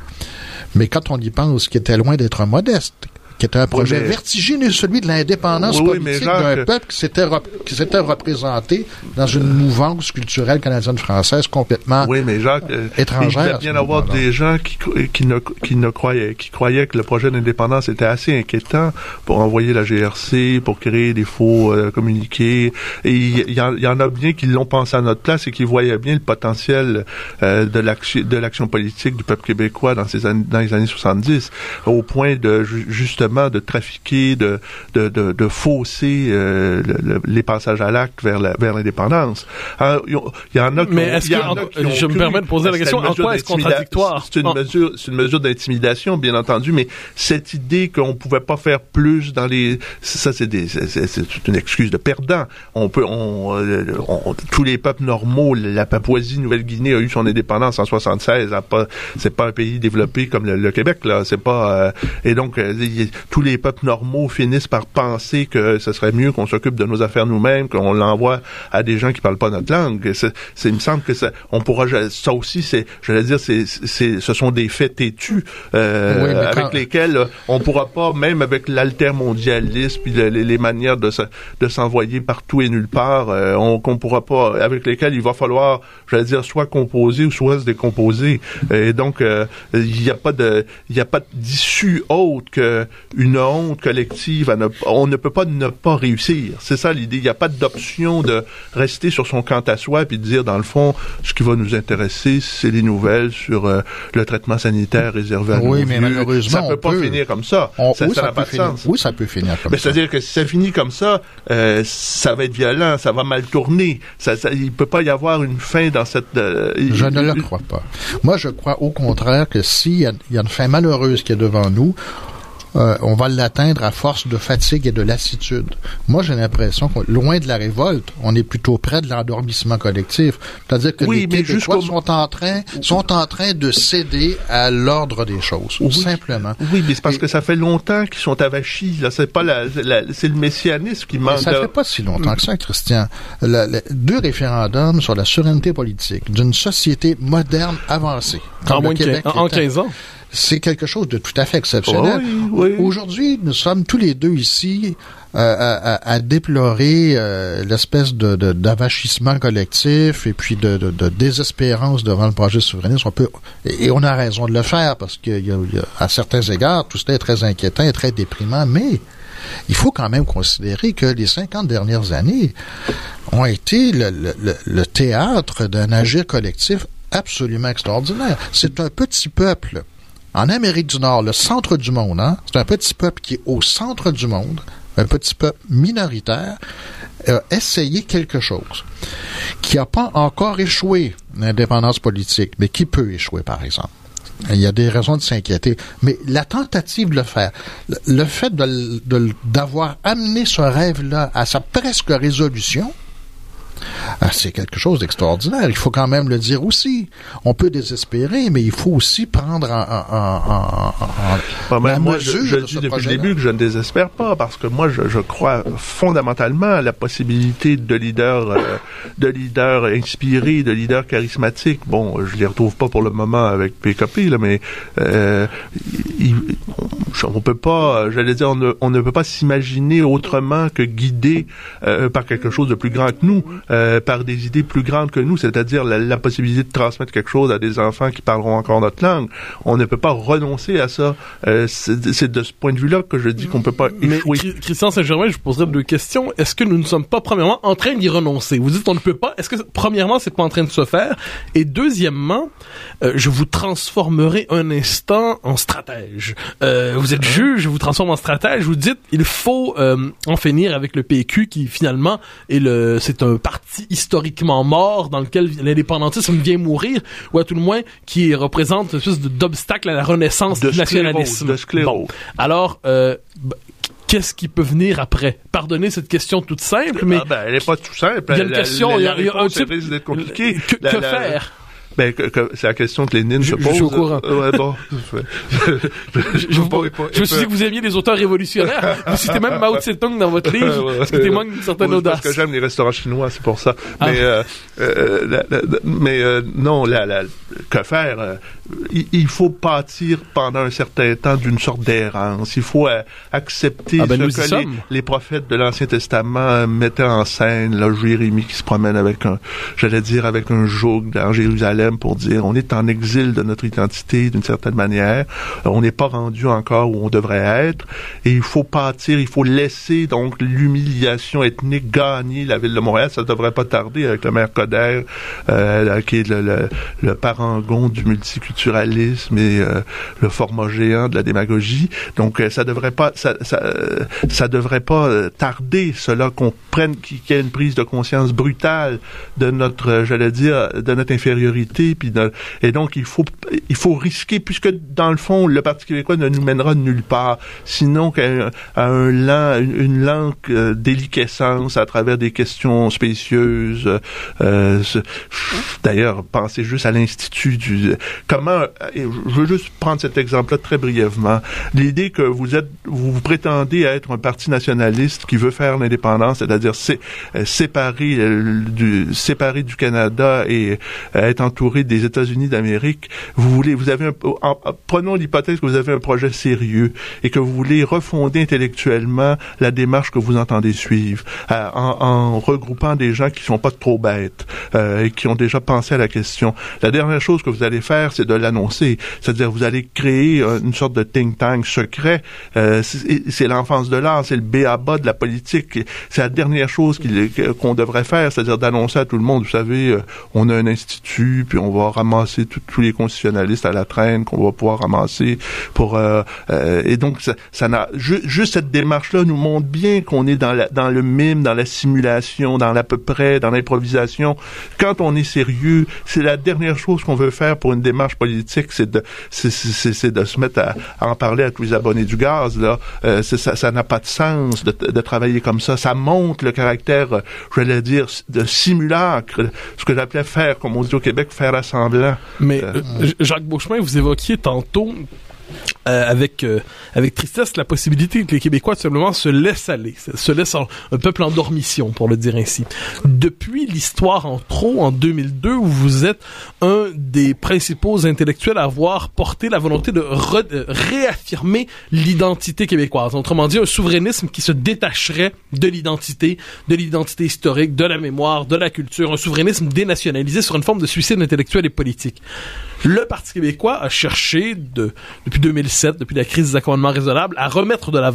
mais quand on y pense, qui était loin d'être modeste, qui était un projet oui, mais... vertigineux, celui de l'indépendance oui, politique oui, d'un que... peuple qui s'était, rep... qui s'était représenté dans une mouvance culturelle canadienne-française complètement oui, mais Jacques, étrangère. Il devait bien avoir des gens qui, qui, ne, qui ne croyaient, qui croyaient que le projet d'indépendance était assez inquiétant pour envoyer la G R C, pour créer des faux euh, communiqués. Et il y, y, y en a bien qui l'ont pensé à notre place et qui voyaient bien le potentiel euh, de, l'action, de l'action politique du peuple québécois dans, ces années, dans les années soixante-dix, au point de justement de trafiquer, de, de, de, de fausser euh, le, le, les passages à l'acte vers, la, vers l'indépendance. Il y en a qui Mais ont, est-ce que, en, je me permets de poser la question, en quoi est-ce contradictoire? C'est une, oh. mesure, c'est une mesure d'intimidation, bien entendu, mais cette idée qu'on pouvait pas faire plus dans les... Ça, c'est, des, c'est, c'est, c'est une excuse de perdant. On peut... On, on, tous les peuples normaux, la Papouasie, Nouvelle-Guinée a eu son indépendance en soixante-seize. Pas, c'est pas un pays développé comme le, le Québec, là. C'est pas... Euh, et donc... Euh, tous les peuples normaux finissent par penser que ce serait mieux qu'on s'occupe de nos affaires nous-mêmes, qu'on l'envoie à des gens qui parlent pas notre langue. C'est, c'est, il me semble que ça, on pourra, ça aussi, c'est, je vais dire, c'est, c'est, ce sont des faits têtus euh, oui, avec quand... lesquels on pourra pas, même avec l'altermondialisme puis les, les manières de, se, de s'envoyer partout et nulle part, euh, on, qu'on pourra pas, avec lesquels il va falloir, je vais dire, soit composer ou soit se décomposer. Et donc, euh, il y a pas de, il y a pas d'issue autre que une honte collective. À ne, on ne peut pas ne pas réussir. C'est ça l'idée. Il n'y a pas d'option de rester sur son quant à soi puis de dire, dans le fond, ce qui va nous intéresser, c'est les nouvelles sur euh, le traitement sanitaire réservé à oui, nos mais vieux. Malheureusement, ça peut pas peut. finir comme ça. On, ça oui, n'a ça pas de finir. sens. Oui, ça peut finir comme mais ça. C'est-à-dire que si ça finit comme ça, euh, ça va être violent, ça va mal tourner. Ça, ça, il peut pas y avoir une fin dans cette... Euh, je il, ne le crois pas. Moi, je crois au contraire que s'il y a, il y a une fin malheureuse qui est devant nous, Euh, on va l'atteindre à force de fatigue et de lassitude. Moi, j'ai l'impression que loin de la révolte, on est plutôt près de l'endormissement collectif. C'est-à-dire que oui, les Québécois sont en train, sont en train de céder à l'ordre des choses, oui. simplement. Oui, mais c'est parce et, que ça fait longtemps qu'ils sont avachis. Là, c'est pas la, la c'est le messianisme qui manque. Ça de... fait pas si longtemps que ça, Christian. La, la, deux référendums sur la souveraineté politique d'une société moderne avancée. En moins de en quinze ans. C'est quelque chose de tout à fait exceptionnel. Oui, oui. Aujourd'hui, nous sommes tous les deux ici euh, à, à, à déplorer euh, l'espèce de, de d'avachissement collectif et puis de, de, de désespérance devant le projet souverainiste. On peut et, et on a raison de le faire parce qu'il y a, il y a à certains égards tout cela est très inquiétant et très déprimant, mais il faut quand même considérer que les cinquante dernières années ont été le, le, le théâtre d'un agir collectif absolument extraordinaire. C'est un petit peuple en Amérique du Nord, le centre du monde, hein? C'est un petit peuple qui est au centre du monde, un petit peuple minoritaire, a essayé quelque chose qui n'a pas encore échoué, l'indépendance politique, mais qui peut échouer, par exemple. Il y a des raisons de s'inquiéter. Mais la tentative de le faire, le, le fait de, de, d'avoir amené ce rêve-là à sa presque résolution, c'est quelque chose d'extraordinaire. Il faut quand même le dire aussi. On peut désespérer, mais il faut aussi prendre en, en, en, en, en ben, la moi, mesure je, je de dis ce depuis projet-là. le début que je ne désespère pas, parce que moi, je, je crois fondamentalement à la possibilité de leaders, euh, de leaders inspirés, de leaders charismatiques. Bon, je les retrouve pas pour le moment avec P K P, là, mais euh, il, on peut pas, j'allais dire, on ne, on ne peut pas s'imaginer autrement que guidé euh, par quelque chose de plus grand que nous. Euh, par des idées plus grandes que nous, c'est-à-dire la, la possibilité de transmettre quelque chose à des enfants qui parleront encore notre langue. On ne peut pas renoncer à ça. Euh, c'est, c'est de ce point de vue-là que je dis qu'on peut pas échouer. Mais Christian Saint-Germain, je vous poserai deux questions. Est-ce que nous ne sommes pas, premièrement, en train d'y renoncer? Vous dites on ne peut pas. Est-ce que, premièrement, c'est pas en train de se faire? Et deuxièmement, euh, je vous transformerai un instant en stratège. Euh, vous êtes juge, je vous transforme en stratège. Vous dites il faut euh, en finir avec le P Q qui, finalement, est le, c'est un parti historiquement mort dans lequel l'indépendantisme vient mourir, ou à tout le moins qui représente une espèce d'obstacle à la renaissance de du nationalisme. De sclérose. Bon. Alors, euh, qu'est-ce qui peut venir après? Pardonnez cette question toute simple, mais... Ah ben, elle n'est pas tout simple. Il y a une la, question, la, il y a, la il y a un type... risque d'être compliquée. Que, la, que la, faire? Ben, que, que, c'est la question que Lénine je, se pose. Je suis au courant. Euh, ouais, bon. je, je, je, pas, pas, je me suis dit que vous aimiez les auteurs révolutionnaires. Vous citez même Mao Tse-tung dans votre livre, ce qui témoigne d'une certaine oui, audace. Parce que j'aime les restaurants chinois, c'est pour ça. Ah. Mais, euh, euh, la, la, mais euh, non, la, la, que faire? Euh, il, il faut pâtir pendant un certain temps d'une sorte d'errance. Il faut euh, accepter ah ben ce que les, les prophètes de l'Ancien Testament mettaient en scène. Là, Jérémie qui se promène avec un, j'allais dire, avec un joug dans Jérusalem pour dire on est en exil de notre identité d'une certaine manière. On n'est pas rendu encore où on devrait être. Et il faut pâtir, il faut laisser donc l'humiliation ethnique gagner la ville de Montréal. Ça ne devrait pas tarder avec le maire Coderre, euh, qui est le, le, le parangon du multiculturalisme et euh, le format géant de la démagogie. Donc euh, ça devrait pas, ça, ça, euh, ça devrait pas euh, tarder cela qu'on prenne, qu'il y ait une prise de conscience brutale de notre, euh, j'allais dire, de notre infériorité, puis de, et donc il faut, il faut risquer, puisque dans le fond le Parti québécois ne nous mènera nulle part, sinon qu'à à un lent, une, une lente euh, déliquescence à travers des questions spécieuses. Euh, ce, d'ailleurs, pensez juste à l'institut du. Comment, je veux juste prendre cet exemple-là très brièvement. L'idée que vous êtes, vous, vous prétendez être un parti nationaliste qui veut faire l'indépendance, c'est-à-dire sé, euh, séparer euh, du séparer du Canada et euh, être entouré des États-Unis d'Amérique. Vous voulez, vous avez un, en, en, prenons l'hypothèse que vous avez un projet sérieux et que vous voulez refonder intellectuellement la démarche que vous entendez suivre, euh, en, en regroupant des gens qui sont pas trop bêtes euh, et qui ont déjà pensé à la question. La dernière chose que vous allez faire, c'est de l'annoncer. C'est-à-dire, vous allez créer une sorte de think tank secret. Euh, c'est, c'est l'enfance de l'art, c'est le b a ba de la politique. C'est la dernière chose qu'il, qu'on devrait faire, c'est-à-dire d'annoncer à tout le monde, vous savez, on a un institut, puis on va ramasser tout, tous les constitutionnalistes à la traîne qu'on va pouvoir ramasser pour... Euh, euh, et donc, ça, ça n'a, ju, juste cette démarche-là nous montre bien qu'on est dans, la, dans le mime, dans la simulation, dans l'à peu près, dans l'improvisation. Quand on est sérieux, c'est la dernière chose qu'on veut faire pour une démarche politique, c'est de, c'est, c'est, c'est de se mettre à, à en parler à tous les abonnés du gaz. Là, euh, c'est, ça, ça n'a pas de sens de, de travailler comme ça. Ça montre le caractère, je vais dire, de simulacre, ce que j'appelais faire, comme on dit au Québec, faire à semblant. Mais euh, euh, Jacques Beauchemin, vous évoquiez tantôt Euh, avec euh, avec tristesse la possibilité que les Québécois tout simplement se laissent aller, se laissent en, un peuple en dormition, pour le dire ainsi. Depuis l'histoire en trop, en deux mille deux, où vous êtes un des principaux intellectuels à avoir porté la volonté de re- de réaffirmer l'identité québécoise. Autrement dit, un souverainisme qui se détacherait de l'identité, de l'identité historique, de la mémoire, de la culture, un souverainisme dénationalisé sur une forme de suicide intellectuel et politique. Le Parti québécois a cherché, de, depuis deux mille sept, depuis la crise des accommodements raisonnables, à remettre de l'avant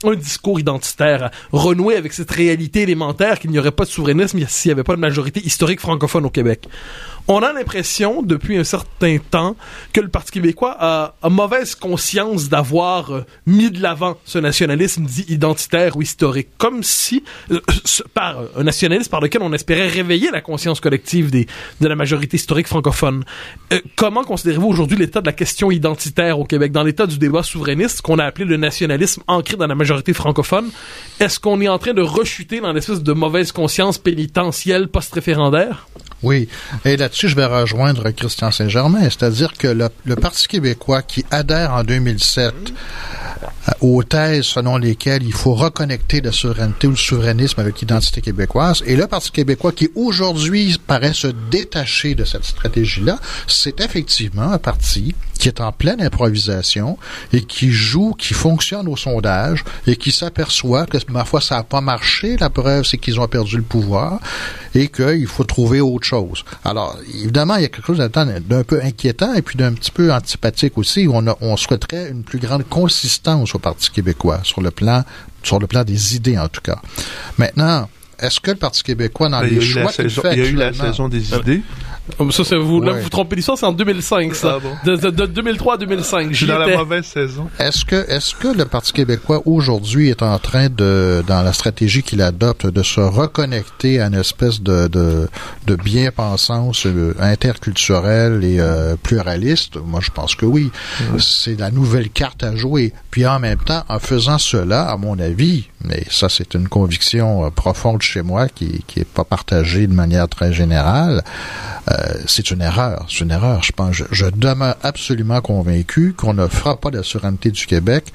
un discours identitaire, à renouer avec cette réalité élémentaire qu'il n'y aurait pas de souverainisme s'il n'y avait pas de majorité historique francophone au Québec. On a l'impression, depuis un certain temps, que le Parti québécois a, a mauvaise conscience d'avoir euh, mis de l'avant ce nationalisme dit identitaire ou historique, comme si, euh, par un nationalisme par lequel on espérait réveiller la conscience collective des, de la majorité historique francophone. Euh, comment considérez-vous aujourd'hui l'état de la question identitaire au Québec, dans l'état du débat souverainiste, qu'on a appelé le nationalisme ancré dans la majorité francophone? Est-ce qu'on est en train de rechuter dans l'espèce de mauvaise conscience pénitentielle post-référendaire? Oui, et là-dessus, je vais rejoindre Christian Saint-Germain, c'est-à-dire que le, le Parti québécois qui adhère en deux mille sept euh, aux thèses selon lesquelles il faut reconnecter la souveraineté ou le souverainisme avec l'identité québécoise, et le Parti québécois qui aujourd'hui paraît se détacher de cette stratégie-là, c'est effectivement un parti qui est en pleine improvisation et qui joue, qui fonctionne au sondage et qui s'aperçoit que, ma foi, ça n'a pas marché. La preuve, c'est qu'ils ont perdu le pouvoir et qu'il faut trouver autre chose. Alors, évidemment, il y a quelque chose d'un peu inquiétant et puis d'un petit peu antipathique aussi. On, a, on souhaiterait une plus grande consistance au Parti québécois sur le plan, sur le plan des idées, en tout cas. Maintenant, est-ce que le Parti québécois, dans les choix qu'il fait il y a eu la saison des idées. Ça, c'est vous, ouais. là, vous vous trompez l'histoire, c'est en deux mille cinq, ça. Ah bon? de, de, de deux mille trois à deux mille cinq. Je suis dans la mauvaise saison. Est-ce que, est-ce que le Parti québécois, aujourd'hui, est en train de, dans la stratégie qu'il adopte, de se reconnecter à une espèce de, de, de bien-pensance euh, interculturelle et euh, pluraliste? Moi, je pense que oui. Mmh. C'est la nouvelle carte à jouer. Puis en même temps, en faisant cela, à mon avis, mais ça, c'est une conviction euh, profonde chez moi qui, qui est pas partagée de manière très générale, Euh, c'est une erreur. C'est une erreur. Je pense, je, je demeure absolument convaincu qu'on ne fera pas la souveraineté du Québec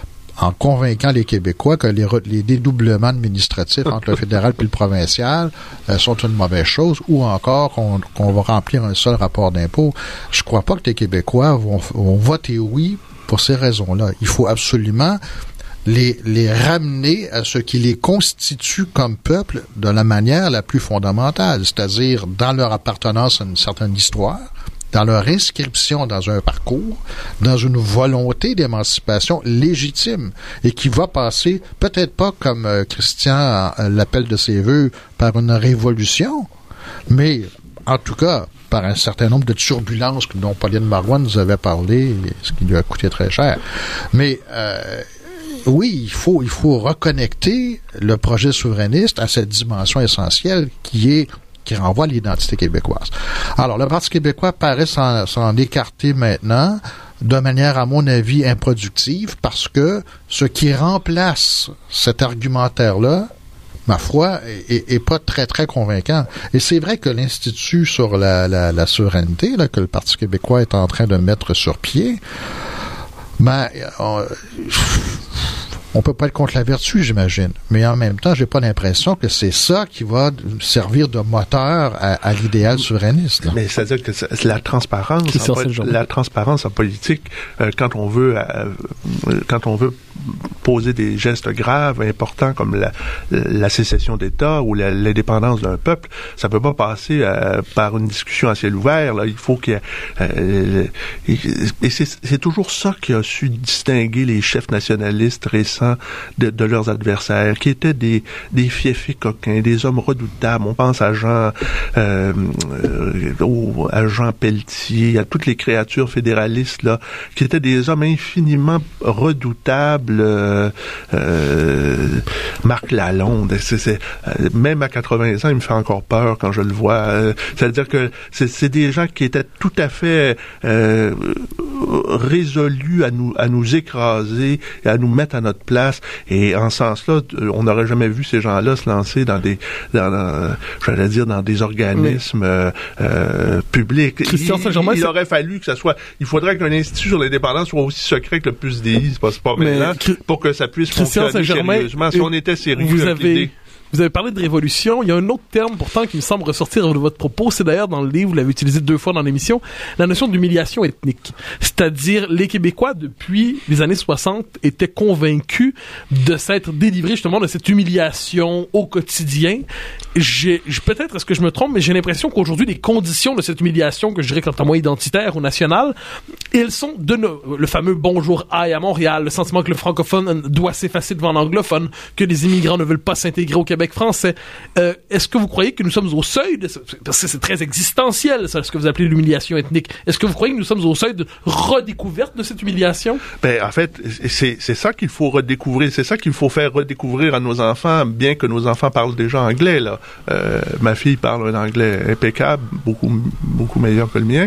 en convainquant les Québécois que les, les dédoublements administratifs entre le fédéral et le provincial euh, sont une mauvaise chose, ou encore qu'on, qu'on va remplir un seul rapport d'impôt. Je crois pas que les Québécois vont, vont voter oui pour ces raisons-là. Il faut absolument Les, les ramener à ce qui les constitue comme peuple de la manière la plus fondamentale, c'est-à-dire dans leur appartenance à une certaine histoire, dans leur inscription dans un parcours, dans une volonté d'émancipation légitime et qui va passer, peut-être pas comme euh, Christian euh, l'appelle de ses vœux, par une révolution, mais en tout cas par un certain nombre de turbulences dont Pauline Marois nous avait parlé, ce qui lui a coûté très cher. Mais euh, oui, il faut, il faut reconnecter le projet souverainiste à cette dimension essentielle qui est, qui renvoie à l'identité québécoise. Alors, le Parti québécois paraît s'en, s'en écarter maintenant de manière, à mon avis, improductive parce que ce qui remplace cet argumentaire-là, ma foi, est, est pas très, très convaincant. Et c'est vrai que l'Institut sur la, la, la souveraineté, là, que le Parti québécois est en train de mettre sur pied, ben, on, on peut pas être contre la vertu, j'imagine. Mais en même temps, j'ai pas l'impression que c'est ça qui va servir de moteur à, à l'idéal souverainiste. Là. Mais c'est-à-dire que c'est la transparence, en fait, la transparence en politique, euh, quand on veut, euh, quand on veut poser des gestes graves, importants comme la, la sécession d'État ou la, l'indépendance d'un peuple, ça peut pas passer euh, par une discussion à ciel ouvert. Là. Il faut qu'il y ait, euh, et c'est, c'est toujours ça qui a su distinguer les chefs nationalistes récents de, de leurs adversaires, qui étaient des, des fiefés coquins, des hommes redoutables. On pense à Jean, euh, euh, à Jean Pelletier, à toutes les créatures fédéralistes là, qui étaient des hommes infiniment redoutables. Euh, euh, Marc Lalonde, c'est, c'est, euh, même à quatre-vingts ans, il me fait encore peur quand je le vois. Euh, c'est-à-dire que c'est, c'est des gens qui étaient tout à fait euh, résolus à nous, à nous écraser et à nous mettre à notre place. Et en ce sens-là, on n'aurait jamais vu ces gens-là se lancer dans des, dans, dans, j'allais dire, dans des organismes euh, euh, publics. Christian Saint-Germain, il, il aurait fallu que ça soit, il faudrait qu'un institut sur l'indépendance soit aussi secret que le plus D I, c'est pas, c'est pas maintenant, pour que ça puisse Christian fonctionner Saint-Germain, sérieusement. Si on était sérieux vous avec avez, l'idée. Vous avez parlé de révolution. Il y a un autre terme pourtant qui me semble ressortir de votre propos. C'est d'ailleurs dans le livre, vous l'avez utilisé deux fois dans l'émission, la notion d'humiliation ethnique. C'est-à-dire, les Québécois, depuis les années soixante, étaient convaincus de s'être délivrés justement de cette humiliation au quotidien. J'ai, peut-être est-ce que je me trompe, mais j'ai l'impression qu'aujourd'hui, les conditions de cette humiliation, que je dirais quant à moi identitaire ou nationale, elles sont de no- le fameux bonjour aïe à Montréal, le sentiment que le francophone doit s'effacer devant l'anglophone, que les immigrants ne veulent pas s'intégrer au Québec français. Euh, est-ce que vous croyez que nous sommes au seuil de ce, parce que c'est très existentiel, ça, ce que vous appelez l'humiliation ethnique. Est-ce que vous croyez que nous sommes au seuil de redécouverte de cette humiliation? Ben, en fait, c'est, c'est ça qu'il faut redécouvrir. C'est ça qu'il faut faire redécouvrir à nos enfants, bien que nos enfants parlent déjà anglais, là. Euh, ma fille parle un anglais impeccable, beaucoup, beaucoup meilleur que le mien.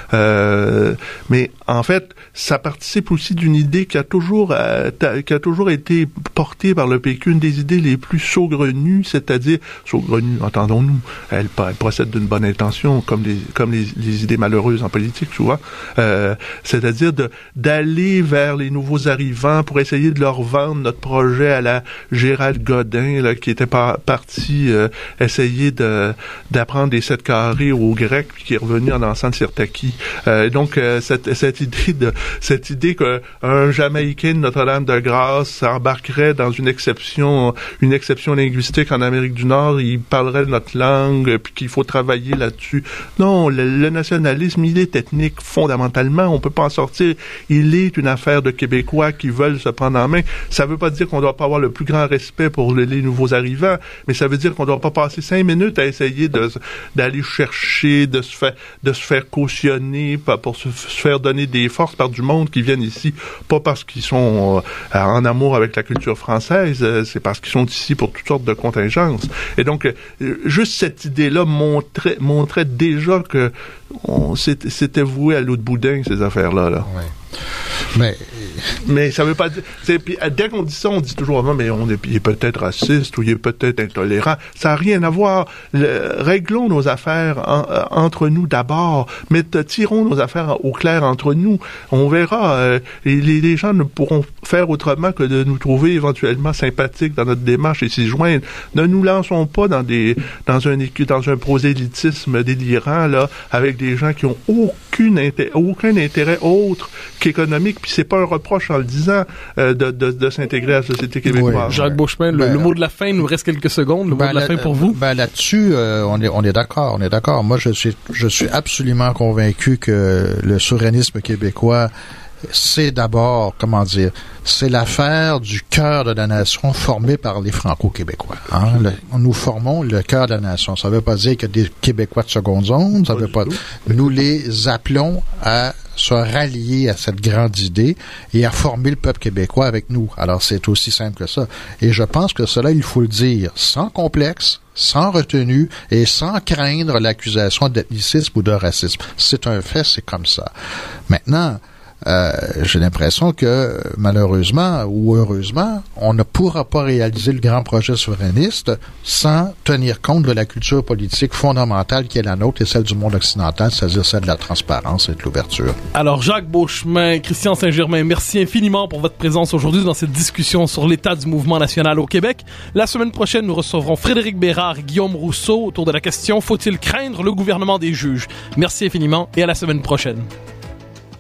Euh, mais, en fait, ça participe aussi d'une idée qui a toujours, euh, qui a toujours été portée par le P Q, une des idées les plus saugrenues, c'est-à-dire, saugrenues, entendons-nous, elle, elle procède d'une bonne intention, comme les, comme les, les idées malheureuses en politique, souvent, euh, c'est-à-dire de, d'aller vers les nouveaux arrivants pour essayer de leur vendre notre projet à la Gérald Godin, là, qui était par, parti euh, essayer de, d'apprendre les sept carrés aux Grecs, puis qui est revenu en dansant de Sirtaki. Euh, donc, euh, cette, cette idée de, cette idée qu'un Jamaïcain de Notre-Dame-de-Grâce s'embarquerait dans une exception, une exception linguistique en Amérique du Nord, il parlerait notre langue, puis qu'il faut travailler là-dessus. Non, le, le nationalisme, il est ethnique fondamentalement, on peut pas en sortir. Il est une affaire de Québécois qui veulent se prendre en main. Ça veut pas dire qu'on doit pas avoir le plus grand respect pour les, les nouveaux arrivants, mais ça veut dire qu'on doit pas passer cinq minutes à essayer de, d'aller chercher, de se faire, de se faire cautionner, pour se, se faire donner des forces par du monde qui viennent ici, pas parce qu'ils sont euh, en amour avec la culture française, euh, c'est parce qu'ils sont ici pour toutes sortes de contingences. Et donc, euh, juste cette idée-là montrait, montrait déjà que on, c'était, c'était voué à l'eau de boudin, ces affaires-là. Là. Ouais. Mais... mais ça veut pas dire... C'est, puis, dès qu'on dit ça, on dit toujours « mais on est, il est peut-être raciste ou il est peut-être intolérant ». Ça n'a rien à voir. Le, réglons nos affaires en, euh, entre nous d'abord, mais tirons nos affaires au clair entre nous. On verra. Euh, et les, les gens ne pourront faire autrement que de nous trouver éventuellement sympathiques dans notre démarche et s'y joindre. Ne nous lançons pas dans des dans un dans un prosélytisme délirant là, avec des gens qui ont aucune inté- aucun intérêt autre qu'économique, puis c'est pas un reproche en le disant euh, de, de, de s'intégrer à la société québécoise. Oui. Jacques Beauchemin, le, ben, le mot de la fin, il nous reste quelques secondes, le ben, mot de la, la fin pour vous? Ben là-dessus, euh, on est on est d'accord, on est d'accord. Moi, je suis je suis absolument convaincu que le souverainisme québécois, c'est d'abord, comment dire, c'est l'affaire du cœur de la nation formé par les Franco-Québécois. Hein? Le, nous formons le cœur de la nation. Ça ne veut pas dire que des Québécois de seconde zone, ça veut pas. Nous les appelons à se rallier à cette grande idée et à former le peuple québécois avec nous. Alors, c'est aussi simple que ça. Et je pense que cela, il faut le dire sans complexe, sans retenue et sans craindre l'accusation d'ethnicisme ou de racisme. C'est un fait, c'est comme ça. Maintenant, Euh, j'ai l'impression que, malheureusement ou heureusement, on ne pourra pas réaliser le grand projet souverainiste sans tenir compte de la culture politique fondamentale qui est la nôtre et celle du monde occidental, c'est-à-dire celle de la transparence et de l'ouverture. Alors, Jacques Beauchemin, Christian Saint-Germain, merci infiniment pour votre présence aujourd'hui dans cette discussion sur l'état du mouvement national au Québec. La semaine prochaine, nous recevrons Frédéric Bérard et Guillaume Rousseau autour de la question « Faut-il craindre le gouvernement des juges ?» Merci infiniment et à la semaine prochaine.